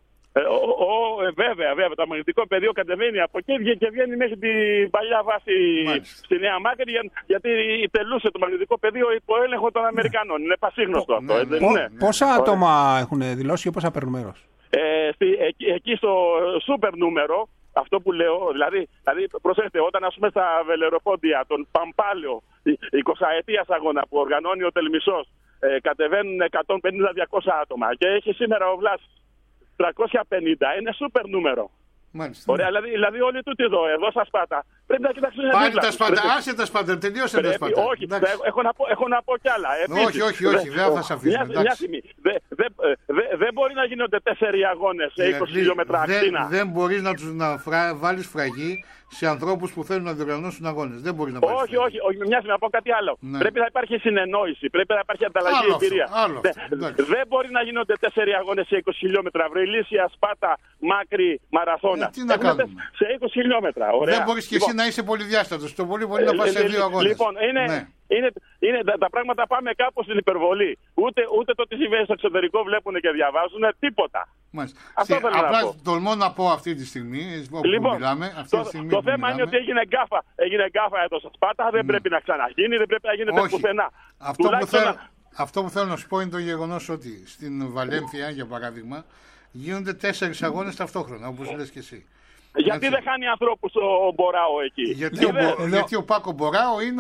Βέβαια, το μαγνητικό πεδίο κατεβαίνει από εκεί και βγαίνει μέχρι την παλιά βάση στη Νέα Μάκρη, γιατί τελούσε το μαγνητικό πεδίο υπό έλεγχο των Αμερικανών. Είναι πασίγνωστο αυτό. Πόσα άτομα έχουν δηλώσει και πόσα παίρνουν μέρος? Εκεί στο σούπερ νούμερο, αυτό που λέω, δηλαδή προσέξτε, όταν ας πούμε στα βελεροπόντια, τον Παμπάλαιο, 20ετίας αγώνα που οργανώνει ο Τελμισός, κατεβαίνουν 150-200 άτομα και έχει σήμερα ο Βλάσης 350, είναι σούπερ νούμερο. Μάλιστα. Ωραία, δηλαδή όλοι τούτοι εδώ στα Σπάτα πρέπει να κοιτάξουν. Πάλι τα Σπάτα, άσε τα Σπάτα, τελείωσε τα Σπάτα. Όχι, έχω να πω κι άλλα. Όχι, δεν θα σε αφήσω. Μια στιγμή. Δεν μπορεί να γίνονται 4 αγώνες σε 20 χιλιόμετρα ακτίνα. Δεν μπορεί να βάλεις φραγή σε ανθρώπους που θέλουν να διοργανώσουν αγώνες. Δεν μπορεί να βάλεις. Όχι, μια στιγμή να πω κάτι άλλο. Ναι. Πρέπει να υπάρχει συνεννόηση, πρέπει να υπάρχει ανταλλαγή εμπειρία. Δεν μπορεί να γίνονται 4 αγώνες σε 20 χιλιόμετρα. Βρυλίσια, Σπάτα, Μάκρη, Μαραθώνα. Τι να κάνουμε. Σε 20 χιλιόμετρα. Ωραία. Δεν μπορείς και εσύ να είσαι πολυδιάστατος. Το πολύ να πας σε 2 αγώνες. Λοιπόν, τα πράγματα πάμε κάπως στην υπερβολή. Ούτε το τι συμβαίνει στο εξωτερικό βλέπουν και διαβάζουν, τίποτα. Αυτό θέλω απλά να πω. τολμώ να πω αυτή τη στιγμή, λοιπόν, μιλάμε, το θέμα είναι ότι έγινε γκάφα εδώ στα Σπάτα, δεν πρέπει να ξαναγίνει, δεν πρέπει να γίνεται πουθενά. Αυτό που θέλω να σου πω είναι το γεγονός ότι στην Βαλένθια, για παράδειγμα, γίνονται 4 αγώνες ταυτόχρονα, όπως λες και εσύ. Γιατί δεν χάνει ανθρώπους ο Μποράο εκεί. Γιατί ο Πάκο Μποράο είναι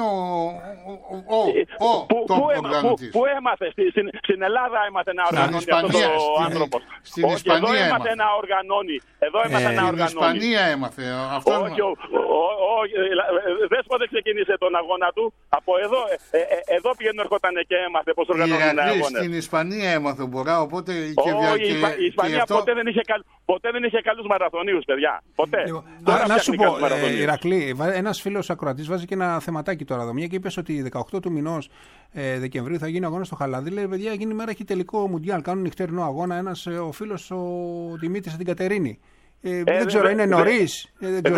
ο οργανωτής. Πού έμαθε, στην Ελλάδα έμαθε να οργανώνει αυτός ο άνθρωπος. Στην Ισπανία εδώ έμαθε να οργανώνει. Στην Ισπανία έμαθε. Όχι, δεν ξεκίνησε τον αγώνα του. Από εδώ πήγαινε ερχόταν και έμαθε πώς οργανώνουν αγώνες. Στην Ισπανία έμαθε ο Μποράο, οπότε η Ισπανία ποτέ δεν είχε καλούς μαραθωνίους, παιδιά. Να σου πω, Ηρακλή, ένας φίλος ακροατής βάζει και ένα θεματάκι τώρα εδώ. Μια και είπες ότι 18 του μηνός Δεκεμβρίου θα γίνει αγώνα στο Χαλάδι. Λέει, παιδιά, εκείνη η μέρα έχει τελικό Μουντιάλ. Κάνουν νυχτερινό αγώνα. Ο φίλος ο Δημήτρης στην Κατερίνη. Δεν ξέρω, είναι νωρίς.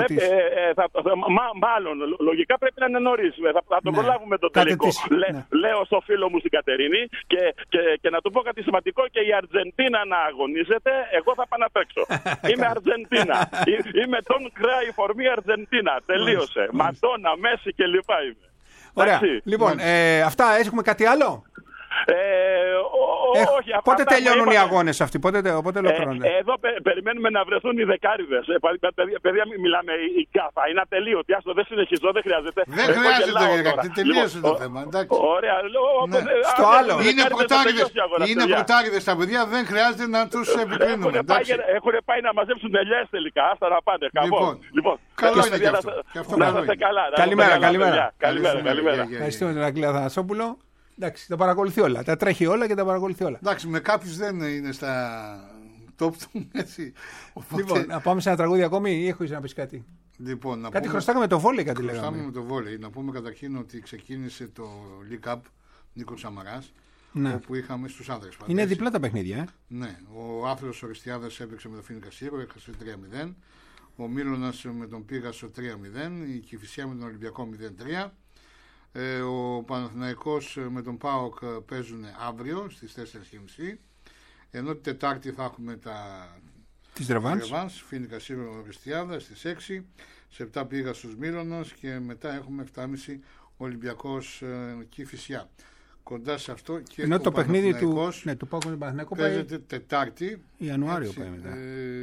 Μάλλον, λογικά πρέπει να είναι νωρίς. Θα τον προλάβουμε το τελικό. Λέω στο φίλο μου στην Κατερίνη και να του πω κάτι σημαντικό, και η Αργεντίνα να αγωνίζεται, εγώ θα πάω να παίξω. Είμαι Αργεντίνα. Είμαι τον cry for me Αργεντίνα. Τελείωσε. Μαντόνα, Μέση κλπ. Ωραία. Λοιπόν, αυτά, έχουμε κάτι άλλο? Όχι, πότε τελειώνουν οι αγώνες αυτοί, πότε ολοκληρώνονται? Εδώ περιμένουμε να βρεθούν οι δεκάριδες. Παιδιά, μιλάμε η γκάφα, είναι ατελείωτη. Άστο, δεν συνεχίζω, δεν χρειάζεται. Δεν χρειάζεται, τελείωσε το θέμα. Ωραία. Στο άλλο. Είναι πρωτάριδες τα παιδιά, δεν χρειάζεται να τους επικρίνουμε. Έχουν πάει να μαζέψουν ελιές τελικά. Άστα να πάνε. Λοιπόν, καλό είναι και αυτό. Να είστε καλά. Καλημέρα. Ευχαριστούμε τον Ηρακλή Αθανασόπουλο. Εντάξει, τα παρακολουθεί όλα. Τα τρέχει όλα και τα παρακολουθεί όλα. Εντάξει, με κάποιους δεν είναι στα top του, έτσι. Λοιπόν, να πάμε σε ένα τραγούδι ακόμη ή έχεις να πεις κάτι? Λοιπόν, κάτι χρωστάμε με το βόλεϊ, κάτι λέγαμε. Χρωστάμε με το βόλεϊ. Να πούμε καταρχήν ότι ξεκίνησε το League Cup Νίκος Σαμαράς, όπου είχαμε στους άνδρες. Είναι διπλά τα παιχνίδια, Ναι, ο Άθλος Οριστιάδας έπαιξε με το Φίνικα Σύρο, έχασε 3-0. Ο Μίλωνας με τον Πίγασο 3-0. Η Κηφισιά με τον Ολυμπιακό 0-3. Ο Παναθηναϊκός με τον ΠΑΟΚ παίζουν αύριο στις 4.30, ενώ την Τετάρτη θα έχουμε τις ρεβάνς, Φίνικα Σύρο Οριστιάδα στις 6, σε 7 Πίγασος Μίλωνος και μετά έχουμε 7.30 Ολυμπιακός Κηφισιά. Κοντά σε αυτό και ενώ το παιχνίδι του ΠΑΟΚ με τον Παναθηναϊκό παίζεται Τετάρτη Ιανουάριο, πάει μετά.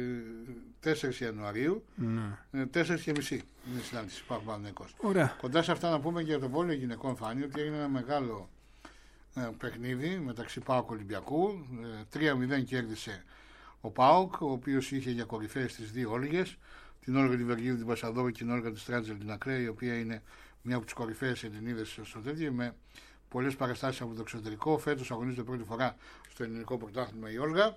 4 Ιανουαρίου, 4.30 είναι η συνάντηση ΠΑΟΚ Παναθηναϊκός. Κοντά σε αυτά να πούμε και για το βόλεϊ γυναικών, φάνη ότι έγινε ένα μεγάλο παιχνίδι μεταξύ ΠΑΟΚ Ολυμπιακού. 3-0 κέρδισε ο ΠΑΟΚ, ο οποίος είχε για κορυφαίες τις δύο Όλγες, την Όλγα τη Βεργίου, την Πασαδόρου και την Όλγα τη Στράτζελ την Ακραία, η οποία είναι μια από τις κορυφαίες Ελληνίδες στο τέτοιο, με πολλές παραστάσεις από το εξωτερικό. Φέτος αγωνίζεται πρώτη φορά στο ελληνικό πρωτάθλημα η Όλγα.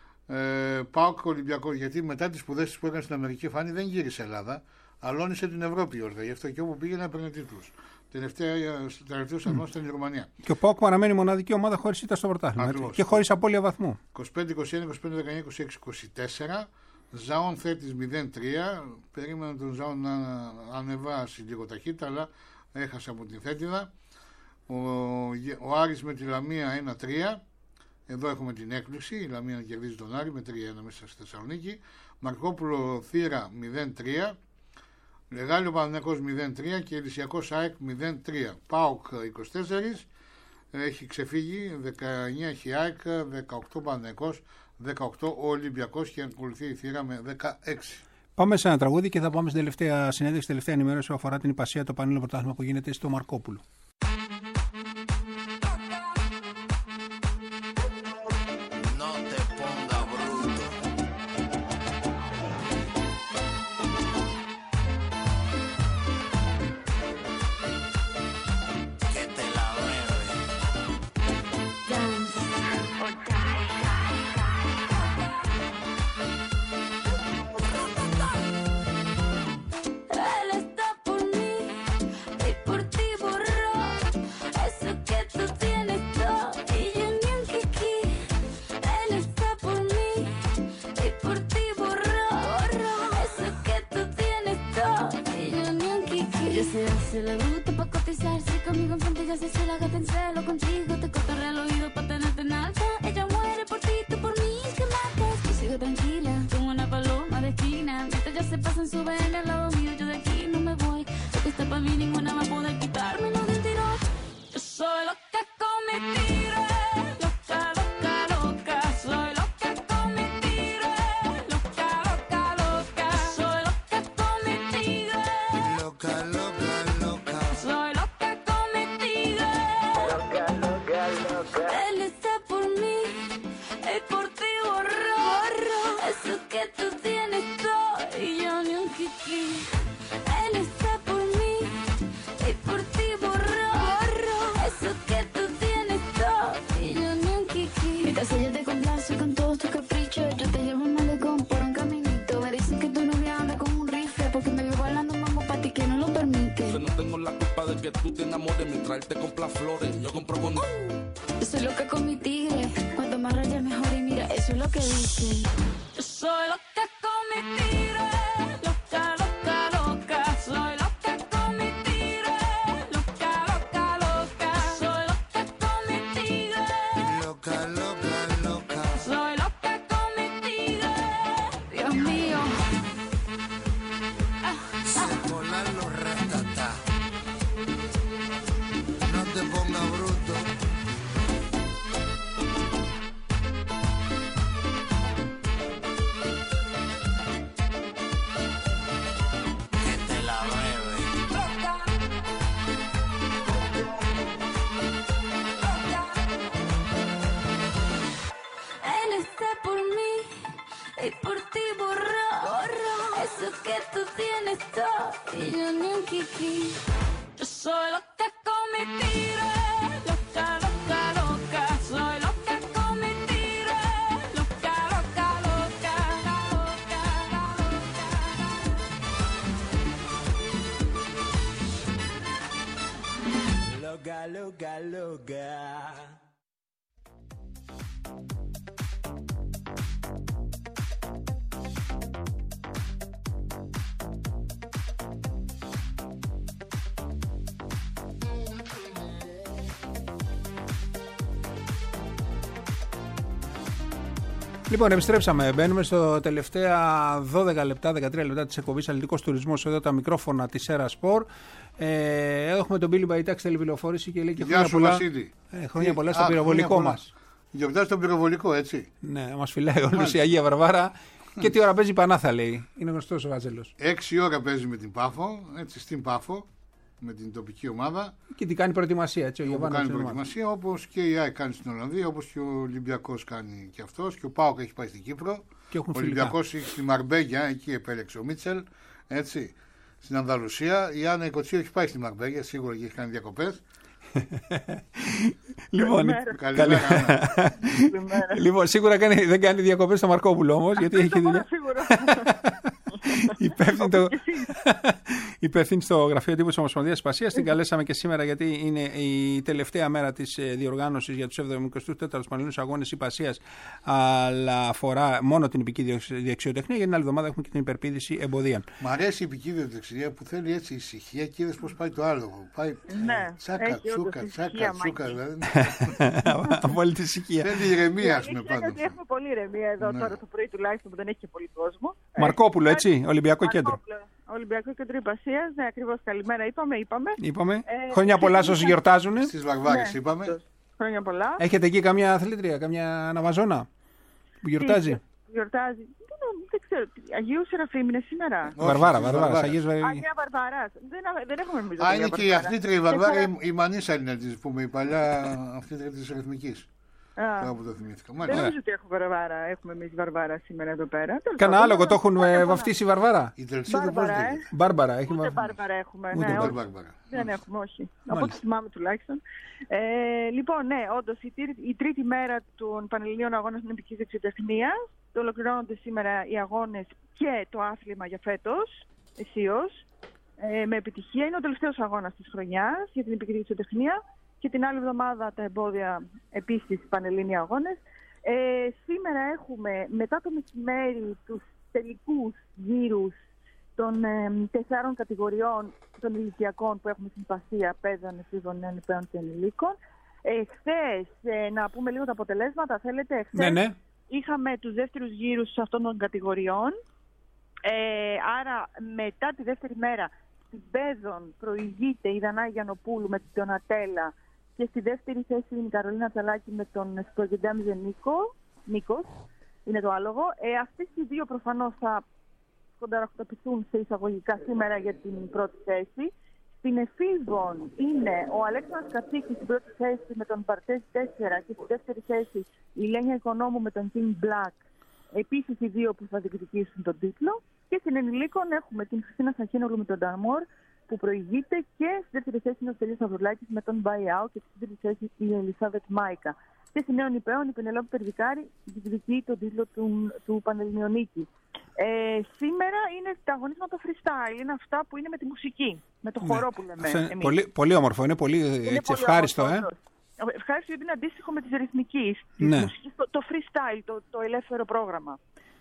ΠΑΟΚ Ολυμπιακό, γιατί μετά τις σπουδές που έκανε στην Αμερική, φάνη δεν γύρισε Ελλάδα, αλώνησε την Ευρώπη η Όλγα. Γι' αυτό και όπου πήγαινε έπαιρνε τίτλους. Τελευταίο αγώνα στην Γερμανία. Και ο ΠΑΟΚ παραμένει μοναδική ομάδα χωρίς ήττα στο πρωτάθλημα. Και χωρίς απώλεια βαθμού. 25-21, 25-19, 26-24. Ζάον Θέτης 0-3. Περίμενα τον Ζάον να ανεβάσει λίγο ταχύτητα, αλλά έχασε από την Θέτιδα. Ο Άρης με τη Λαμία 1-3. Εδώ έχουμε την έκπληξη. Η Λαμία να κερδίζει τον Άρη με 3-1 μέσα στη Θεσσαλονίκη. Μαρκόπουλο Θήρα 0-3. Λεγάλιο Παναθηναϊκός 0-3 και Ελυσιακός ΑΕΚ 0-3. ΠΑΟΚ 24. Έχει ξεφύγει. 19 έχει ΑΕΚ. 18 Παναθηναϊκός. 18 ο Ολυμπιακός και ακολουθεί η Θήρα με 16. Πάμε σε ένα τραγούδι και θα πάμε στην τελευταία συνέντευξη, τελευταία ενημέρωση που αφορά την υπασία, το πανελλήνιο πρωτάθλημα που γίνεται στο Μαρκόπουλο. se le gusta pa' cotizarse conmigo enfrente ya se la gata en celo contigo te cotorrea al oído pa' tenerte en alta ella muere por ti, tú por mí que matas yo sigo tranquila como una paloma de esquina mientras ya se pasan su ven al lado mío yo de aquí no me voy lo que está pa' mí ninguna va a poder quitármelo del tirón yo soy loca con mi tiro loca, loca, loca soy loca con mi tiro loca, loca, loca soy loca con mi tiro Loca, loca, loca. soy loca con mi tiro Loca, loca, loca. él está por mí y por ti borro eso que tú tienes todo y yo ni un kiki él está por mí y por ti borro eso que tú tienes todo y yo ni un kiki mientras ella te complace con todos tus caprichos yo te llevo un malecón por un caminito me dicen que tu novia anda con un rifle porque me vio bailando mambo pa' ti que no lo permite Yo no tengo la culpa de que tú te enamores mientras él te compra flores. Yo compro con... yo soy loca con mi tigre cuanto más rayas mejor y mira eso es lo que dicen yo soy loca con mi tigre loca, loca, loca soy loca con mi tigre loca, loca, loca soy loca con mi tigre Loca, loca, loca. soy loca con mi tigre Dios mío Se colan los ratatá. No te pongas bruto. Que te la bebe. él está por mí y por ti borro eso que tú tienes todo y yo ni un kiki yo soy loca con mi tiro loca, loca, loca soy loca con mi tiro loca, loca, loca Loca, loca, loca. Λοιπόν, επιστρέψαμε. Μπαίνουμε στο τελευταία 12 λεπτά, 13 λεπτά της εκπομπής Αθλητικός Τουρισμός. Εδώ τα μικρόφωνα της Σέρα Σπορ. Εδώ έχουμε τον Μπίλι Μπαϊτάκη τηλεπληροφόρηση και λέει και χρόνια πολλά. Χρόνια πολλά στο πυροβολικό μας. Γιορτάζει τον πυροβολικό, έτσι. Ναι, μας φυλάει όλους η Αγία Βαρβάρα. Και τι ώρα παίζει η Πανάθα, λέει. Είναι γνωστός ο Βάζελος. 6 ώρα παίζει με την Πάφο, έτσι, στην Πάφο, με την τοπική ομάδα. Και τι κάνει προετοιμασία, έτσι, ο Γιωβάνος. Κάνει προετοιμασία, όπως και η ΑΕΚ κάνει στην Ολλανδία, όπως και ο Ολυμπιακός κάνει και αυτός. Και ο ΠΑΟΚ έχει πάει στην Κύπρο. Ο Ολυμπιακός έχει στη Μαρμπέγια, εκεί επέλεξε ο Μίτσελ, έτσι. Στην Ανδαλουσία. Η Άννα Οικοτσίου έχει πάει στη Μαρμπέγια, σίγουρα και έχει κάνει διακοπές. Λοιπόν, καλημέρα. Λοιπόν, σίγουρα δεν κάνει διακοπές στο Μαρκόπουλο όμως, γιατί έχει δουλειά. Υπεύθυνη στο γραφείο τύπου της Ομοσπονδίας της Ασίας. Την καλέσαμε και σήμερα γιατί είναι η τελευταία μέρα της διοργάνωσης για τους 74ους Πανελλήνιους Αγώνες Υπασίας, αλλά αφορά μόνο την υπηκή δεξιοτεχνία. Για την άλλη εβδομάδα έχουμε και την υπερπήδηση εμποδίων. Μ' αρέσει η υπηκή δεξιοτεχνία που θέλει έτσι ησυχία και είδες πώς πάει το άλογο. Πάει τσάκα, τσούκα, τσούκα. Απόλυτη ησυχία. Θέλει ηρεμία, ας πούμε, πάντως. Έχουμε πολύ ηρεμία εδώ τώρα το πρωί τουλάχιστον που δεν έχει και πολύ κόσμο. Μαρκόπουλο, έτσι, Ολυμπιακό Κέντρο. Ολυμπιακό Κέντρο Υπασίας, ναι, ακριβώς. Καλημέρα, είπαμε. Χρόνια πολλά σε όσους γιορτάζουν. Στις Βαρβάρες, είπαμε. Χρόνια πολλά. Έχετε εκεί καμιά αθλήτρια, καμιά αναβαζόνα που γιορτάζει. Γιορτάζει. Δεν ξέρω. Αγίου Σεραφείμ είναι σήμερα. Βαρβάρα. Αγία Βαρβάρα. Δεν έχουμε νομίζω. Α, είναι και η αθλήτρια η Βαρβάρα, η Μανίσα είναι, να πούμε, η παλιά αθλήτρια της ρυθμικής. Τώρα που το θυμήθηκα. Δεν νομίζω ότι έχουμε εμείς Βαρβάρα σήμερα εδώ πέρα. Κανένα άλογο το έχουν βαφτίσει η Βαρβάρα. Η Τελσίδα πώς λέγεται. Μπάρμπαρα. Ούτε Μπάρμπαρα έχουμε. Δεν έχουμε, όχι. Από ό,τι θυμάμαι τουλάχιστον. Λοιπόν, ναι, όντως η τρίτη μέρα των Πανελληνίων Αγώνων στην Υπηκή Δεξιοτεχνία. Ολοκληρώνονται σήμερα οι αγώνες και το άθλημα για φέτος, αισίως. Με επιτυχία. Είναι ο τελευταίος αγώνας της χρονιάς για την Υπηκή Δεξιοτεχνία. Και την άλλη εβδομάδα τα εμπόδια επίσης Πανελλήνιοι Αγώνες. Σήμερα έχουμε μετά το μεσημέρι τους τελικούς γύρους των 4 κατηγοριών των ηλικιακών που έχουμε στην Πασία, παιδών, εφήβων, νεανιπαίων και ενηλίκων. Χθες, να πούμε λίγο τα αποτελέσματα, θέλετε. Χθες ναι. Είχαμε τους δεύτερους γύρους αυτών των κατηγοριών. Άρα, μετά τη δεύτερη μέρα, στην παιδών προηγείται η Δανάη Γιαννοπούλου με τον Ατέλα και στη δεύτερη θέση είναι η Καρολίνα Τσαλάκη με τον Σπογεντάμιζε Νίκος. Είναι το άλογο. Αυτές οι δύο προφανώς θα κονταραχταπηθούν σε εισαγωγικά σήμερα για την πρώτη θέση. Στην εφήβων είναι ο Αλέξανδρος Κατσίκης στην πρώτη θέση με τον Μπαρτέζη 4 και στη δεύτερη θέση η Λένια Οικονόμου με τον King Black. Επίσης οι δύο που θα διεκδικήσουν τον τίτλο. Και στην ενηλίκων έχουμε την Χριστίνα Σαχίνογλου με τον Νταρμόρ που προηγείται και στη δεύτερη θέση είναι ο Στέλιος Σταυρουλάκης με τον Μπαϊάου και στη τρίτη θέση η Ελισάβετ Μάικα. Και στη νέων υπέων η Πενελόπη Περδικάρη διεκδικεί τον τίτλο του Πανελληνιονίκη. Σήμερα είναι τα αγωνίσματα freestyle, είναι αυτά που είναι με τη μουσική, με το χορό που λέμε. Πολύ, πολύ όμορφο, είναι πολύ ευχάριστο. Ευχάριστο γιατί είναι αντίστοιχο με τη ρυθμική. Ναι. Το freestyle, το ελεύθερο πρόγραμμα.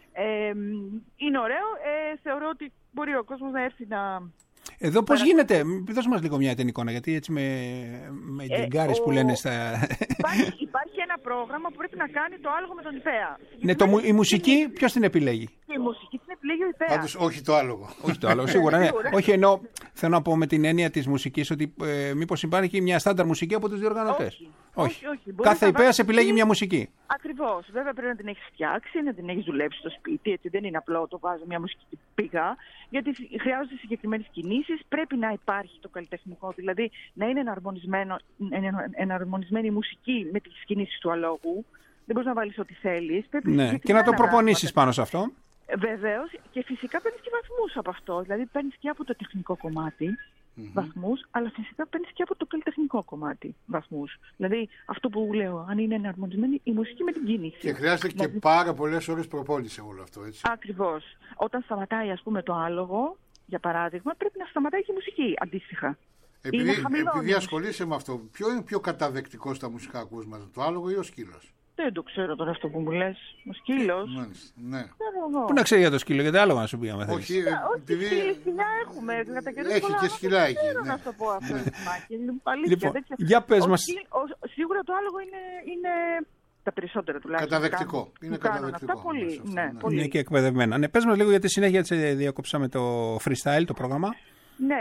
Είναι ωραίο. Θεωρώ ότι μπορεί ο κόσμος να έρθει να... Εδώ πώς γίνεται, δώσε μας λίγο μια εικόνα, γιατί έτσι με γκάρις που λένε στα... Υπάρχει ένα πρόγραμμα που πρέπει να κάνει το άλογο με τον Ιππέα. Ναι, η μουσική ποιος την επιλέγει? Η μουσική την επιλέγει ο Ιππέας. Πάντως όχι το άλογο. Όχι το άλογο, σίγουρα, ναι. Όχι, ενώ θέλω να πω με την έννοια της μουσικής ότι μήπως υπάρχει μια στάνταρ μουσική από τους διοργανωτές. Όχι. Κάθε Ιππέας επιλέγει μια μουσική. Ακριβώς. Βέβαια πρέπει να την έχεις φτιάξει, να την έχεις δουλέψει στο σπίτι. Έτσι δεν είναι απλό το βάζω μια μουσική πηγά. Γιατί χρειάζονται συγκεκριμένες κινήσεις. Πρέπει να υπάρχει το καλλιτεχνικό, δηλαδή να είναι εναρμονισμένη η μουσική με τις κινήσεις του αλόγου. Δεν μπορείς να βάλεις ό,τι θέλεις. Ναι, και να το προπονήσεις πάνω σε αυτό. Βεβαίως, και φυσικά παίρνεις και βαθμούς από αυτό. Δηλαδή παίρνεις και από το τεχνικό κομμάτι βαθμούς, αλλά φυσικά παίρνεις και από το καλλιτεχνικό κομμάτι βαθμούς. Δηλαδή αυτό που λέω, αν είναι εναρμονισμένη η μουσική με την κίνηση. Και χρειάζεται και πάρα πολλές ώρες προπόνηση όλο αυτό, έτσι. Ακριβώς. Όταν σταματάει, ας πούμε, το άλογο, για παράδειγμα, πρέπει να σταματάει και η μουσική αντίστοιχα. Επειδή ασχολείσαι με αυτό, ποιο είναι πιο καταδεκτικό στα μουσικά ακούσματα, το άλογο ή ο σκύλος? Δεν το ξέρω τώρα αυτό που μου λες. Ο σκύλος. Ναι. Πού να ξέρει για το σκύλο, γιατί άλογο να σου πει άμα θέλεις. Όχι, σκυλιά έχουμε. Έχει και σκυλιά εκεί. Δεν ξέρω να σου το πω αυτό. Λοιπόν, για πες μας. Σίγουρα το άλογο είναι τα περισσότερα τουλάχιστον. Καταδεκτικό. Είναι καταδεκτικό. Αυτά πολύ. Είναι και εκπαιδευμένα. Ναι, πες μας λίγο γιατί συνέχεια διακόψαμε το freestyle, το πρόγραμμα. Ναι,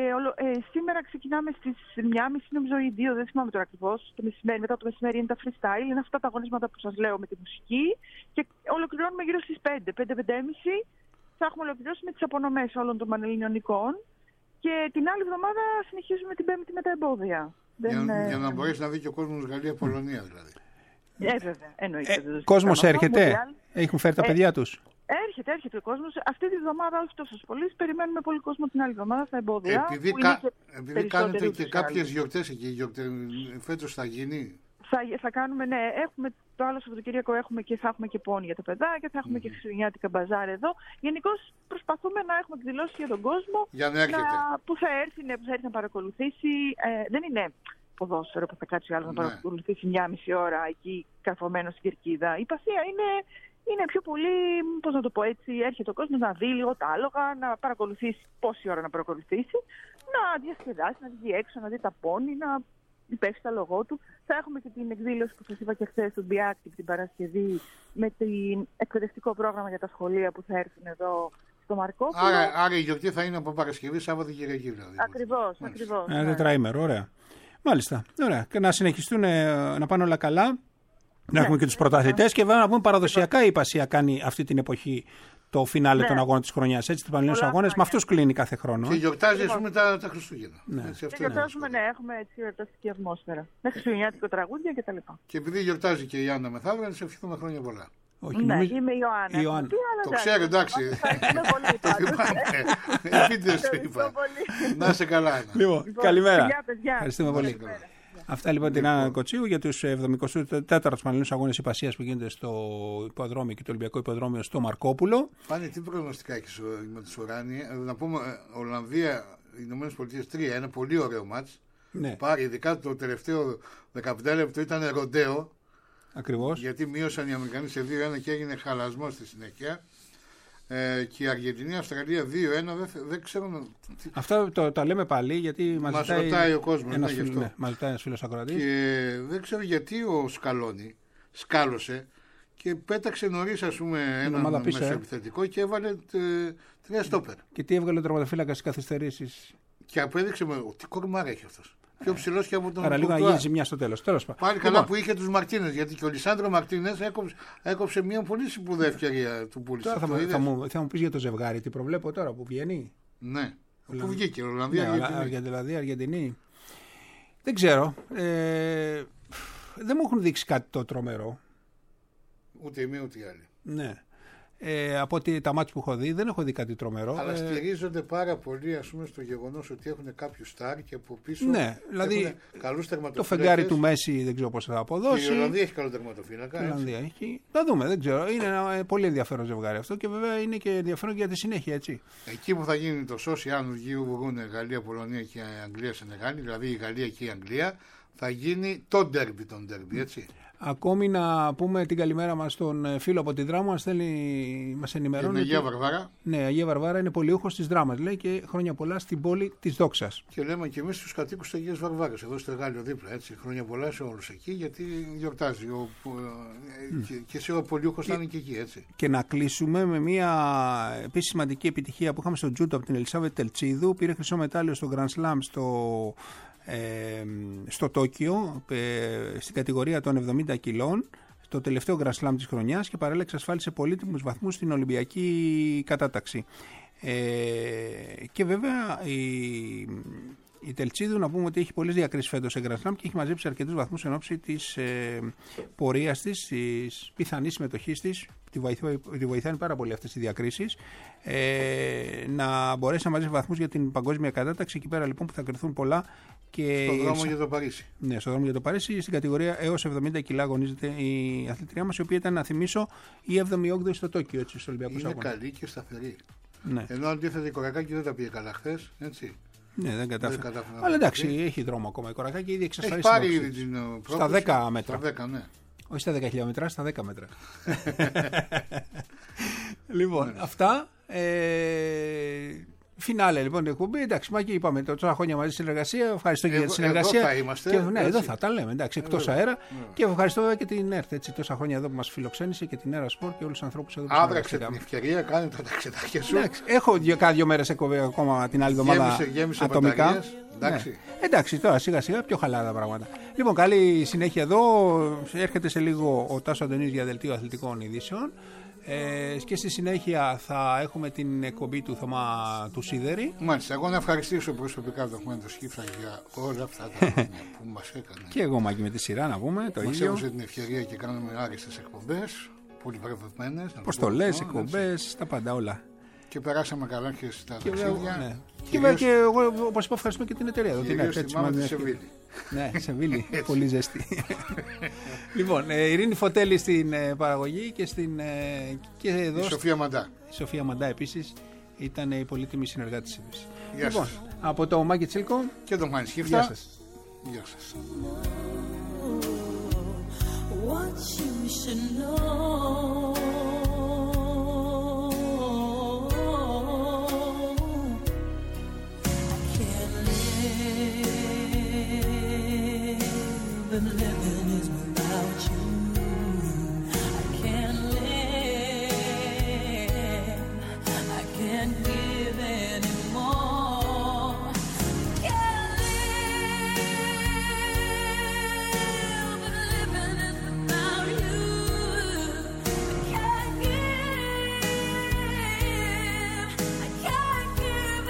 σήμερα ξεκινάμε στις 1.30 νομίζω ή 2, δεν θυμάμαι τώρα ακριβώς. Το μεσημέρι, μετά το μεσημέρι είναι τα freestyle, είναι αυτά τα αγωνίσματα που σας λέω με τη μουσική και ολοκληρώνουμε γύρω στις 5-5.30 θα έχουμε ολοκληρώσει με τις απονομές όλων των πανελληνιονικών και την άλλη εβδομάδα συνεχίζουμε την Πέμπτη με τα εμπόδια. Για να μπορέσει να δει και ο κόσμος Γαλλία-Πολωνία δηλαδή. Βέβαια, εννοείται. Κόσμος έρχεται, έχουν φέρει τα παιδιά τους. Έρχεται ο κόσμος. Αυτή τη βδομάδα όχι τόσο πολύ. Περιμένουμε πολύ κόσμο την άλλη εβδομάδα στα εμπόδια. Επειδή κάνετε και κάποιες γιορτές εκεί, φέτος θα γίνει. Θα κάνουμε, ναι. Έχουμε το άλλο Σαββατοκύριακο θα έχουμε και πόνι για τα παιδάκια, θα έχουμε και χριστουγεννιάτικα μπαζάρ εδώ. Γενικώς προσπαθούμε να έχουμε εκδηλώσεις για τον κόσμο. Για να έρχεται. Που θα έρθει να παρακολουθήσει. Δεν είναι ποδόσφαιρο που θα κάτσει άλλο να παρακολουθήσει 1,5 ώρα εκεί καρφωμένο στην κερκίδα. Η Πασία είναι πιο πολύ, πώς να το πω έτσι, έρχεται ο κόσμος να δει λίγο τα άλογα, να παρακολουθήσει πόση ώρα να παρακολουθήσει, να διασκεδάσει, να βγει έξω, να δει τα πόνι, να υπεύξει τα λογό του. Θα έχουμε και την εκδήλωση που σας είπα και χθες του Be Active την Παρασκευή με το εκπαιδευτικό πρόγραμμα για τα σχολεία που θα έρθουν εδώ στο Μαρκόπουλο. Άρα η γιορτή θα είναι από Παρασκευή, Σάββατο, Κυριακή δηλαδή. Ακριβώς. Ένα τετραήμερο, ωραία. Μάλιστα, ωραία. Και να συνεχιστούν να πάνε όλα καλά. Να έχουμε και τους πρωταθλητές και βέβαια να πούμε παραδοσιακά η Πασία κάνει αυτή την εποχή το φινάλε των αγώνων της χρονιάς. Έτσι, τους Πανελληνίους αγώνες, με αυτούς κλείνει κάθε χρόνο. Και γιορτάζει, ας πούμε, τα Χριστούγεννα. Και γιορτάζουμε, έχουμε έτσι γιορταστική ατμόσφαιρα. Με χριστουγεννιάτικο τραγούδια κτλ. Και επειδή γιορτάζει και η Άννα μεθαύριο, να σε ευχηθούμε χρόνια πολλά. Όχι, ναι, είμαι η Ιωάννα. Το ξέρω, εντάξει. Το θυμάμαι. Επίτηδες το είπα. Να είσαι καλά. Λοιπόν, καλημέρα. Ευχαριστούμε πολύ. Αυτά λοιπόν την Άννα Κοτσίου για τους 74ους Πανελληνίους Αγώνες Υπασίας που γίνονται στο υποδρόμιο και το Ολυμπιακό Υποδρόμιο στο Μαρκόπουλο. Πάνε, τι προγνωστικά έχεις με τους Ουράνιοι? Να πούμε Ολλανδία, Ηνωμένες Πολιτείες 3, ένα πολύ ωραίο μάτς. Ναι. Πάρει, ειδικά το τελευταίο 15 λεπτό ήταν ροντέο. Ακριβώς. Γιατί μείωσαν οι Αμερικανοί σε 2-1 και έγινε χαλασμό στη συνέχεια. και η Αργεντινή, Αυστραλία 2-1. Δεν ξέρω. Αυτά τα λέμε πάλι γιατί μας ρωτάει ο κόσμος. Μας ρωτάει ένας φίλος ακροατής. Και δεν ξέρω γιατί ο Σκαλόνι σκάλωσε και πέταξε νωρίς, ας πούμε, ένα μεσοεπιθετικό και έβαλε 3 στόπερ. Και τι έβγαλε ο τερματοφύλακας στις καθυστερήσεις. Και απέδειξε τι κορμάρα έχει αυτός. Πιο ψηλός και από τον. Άρα λίγο να γίνει ζημιά στο τέλος. Πάλι καλά που είχε τους Μαρτίνες, γιατί και ο Λισάνδρο Μαρτίνες έκοψε μια πολύ σπουδαία ευκαιρία του Πούλησης. Θα μου πεις για το ζευγάρι, τι προβλέπω τώρα που βγαίνει. Ναι, που βγήκε, Ολλανδία, Αργεντινή. Δεν ξέρω. Δεν μου έχουν δείξει κάτι το τρομερό. Ούτε η μία ούτε η άλλη. Ναι. Από ότι τα μάτια που έχω δει δεν έχω δει κάτι τρομερό. Αλλά στηρίζονται πάρα πολύ, ας πούμε, στο γεγονός ότι έχουν κάποιους στάρ και από πίσω δηλαδή καλούς τερματοφύλακες. Το φεγγάρι του Μέση δεν ξέρω πώς θα αποδώσει. Και η Ολλανδία έχει καλό τερματοφύλακα. Η Ολλανδία έχει. Θα δούμε, δεν ξέρω. Είναι ένα πολύ ενδιαφέρον ζευγάρι αυτό και βέβαια είναι και ενδιαφέρον και για τη συνέχεια, έτσι. Εκεί που θα γίνει το σώσι, αν βγουν Γαλλία, Πολωνία και Αγγλία, Σενεγάλη, δηλαδή η Γαλλία και η Αγγλία, θα γίνει το ντέρμπι των ντέρμπι, έτσι. Ακόμη να πούμε την καλημέρα μας στον φίλο από τη Δράμα, μας ενημερώνει. Την Αγία Βαρβάρα. Ναι, Αγία Βαρβάρα είναι πολιούχος της Δράμας, λέει, και χρόνια πολλά στην πόλη της Δόξας. Και λέμε και εμείς στους κατοίκους της Αγίας Βαρβάρας, εδώ στο Γάλλιο δίπλα, έτσι. Χρόνια πολλά σε όλους εκεί, γιατί γιορτάζει. Και εσύ ο πολιούχος θα είναι και εκεί, έτσι. Και να κλείσουμε με μια επίσης σημαντική επιτυχία που είχαμε στο τζούτο από την Ελισάβετ Τελτσίδου. Πήρε χρυσό μετάλλιο στο Grand Slam στο Τόκιο στην κατηγορία των 70 κιλών, το τελευταίο Grand Slam της χρονιάς, και παράλληλα εξασφάλισε πολύτιμους βαθμούς στην Ολυμπιακή κατάταξη. Και βέβαια η Τελτσίδου, να πούμε ότι έχει πολλές διακρίσεις φέτος σε Grand Slam και έχει μαζέψει αρκετούς βαθμούς εν ώψη της πορείας της, της πιθανής συμμετοχής της. Τη βοηθάνε πάρα πολύ αυτές οι διακρίσεις να μπορέσει να μαζέψει βαθμούς για την παγκόσμια κατάταξη. Εκεί πέρα λοιπόν που θα κρυθούν πολλά. Και στον δρόμο για το Παρίσι. Ναι, στον δρόμο για το Παρίσι. Στην κατηγορία έως 70 κιλά αγωνίζεται η αθλητριά μας, η οποία ήταν, να θυμίσω, η 7η-8η στο Τόκιο, έτσι, στους Ολυμπιακούς Αγώνες. Είναι καλή και σταθερή. Ναι. Ενώ αντίθετα η Κορακάκη δεν τα πήγε καλά χθες, έτσι. Ναι, δεν κατάφερε. Αλλά εντάξει, έχει δρόμο ακόμα η Κορακάκη, ήδη εξασφαλίσει. Έχει πάρει ήδη την πρόκληση. Στα 10 μέτρα. Στα 10, ναι. Όχι στα 10 χιλιόμετρα, στα 10 μέτρα. Λοιπόν, αυτά. Φινάλε λοιπόν την εκπομπή. Εντάξει, Μάκη, είπαμε τόσα χρόνια μαζί συνεργασία. Ευχαριστώ και για τη συνεργασία. Εδώ θα είμαστε. Και, ναι, εδώ θα τα λέμε. Εντάξει, εκτός αέρα. Και ευχαριστώ βέβαια και την ΕΡΤ. Έτσι, τόσα χρόνια εδώ που μας φιλοξένησε και την Έρα Σπορ και όλους τους ανθρώπους εδώ που άδραξε την ευκαιρία, κάνε τα ταξιδάκια σου. Εντάξει, έχω δύο μέρες εκπομπή ακόμα την άλλη εβδομάδα. Γέμισε ατομικά. Εντάξει. Ναι. Εντάξει, τώρα σιγά σιγά πιο χαλάρα τα πράγματα. Λοιπόν, καλή συνέχεια εδώ. Έρχεται σε λίγο ο Τάσος Αντωνής για δελτίο αθλητικών ειδήσεων. Και στη συνέχεια θα έχουμε την εκπομπή του Θωμά του Σίδερη. Μάλιστα, εγώ να ευχαριστήσω προσωπικά τον Χωμένο Σκύφρα για όλα αυτά τα χρόνια που μας έκανε. Και εγώ, Μάκη, με τη σειρά να πούμε το μας ίδιο. Μας έδωσε την ευκαιρία και κάναμε άριστες εκπομπές, πολύ βραβευμένες. Αποστολές, εκπομπές, τα πάντα όλα. Και περάσαμε καλά και στα ταξίδια. Ναι. Και εγώ, όπως είπα, ευχαριστούμε και την εταιρεία εδώ. Κυρίως θυμάμαι τη Σεβίλη. Ναι, Σεβίλη, πολύ ζεστή. Λοιπόν, Ειρήνη Φωτέλη στην παραγωγή και εδώ. Η Σοφία Μαντά. Η Σοφία Μαντά επίσης ήταν η πολύτιμη συνεργάτης της. Γεια σας. Από το Μάκη Τσίλκο και τον Χάνη Σκύφτα. Γεια σας. Γεια σας. Living is without you. I can't live. I can't give anymore. Can't live. But living is without you. I can't give. I can't give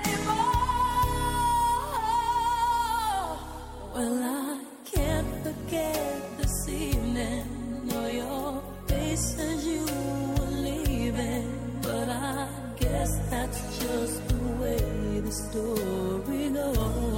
anymore. Well, forget this evening or your face as you were leaving, but I guess that's just the way the story goes.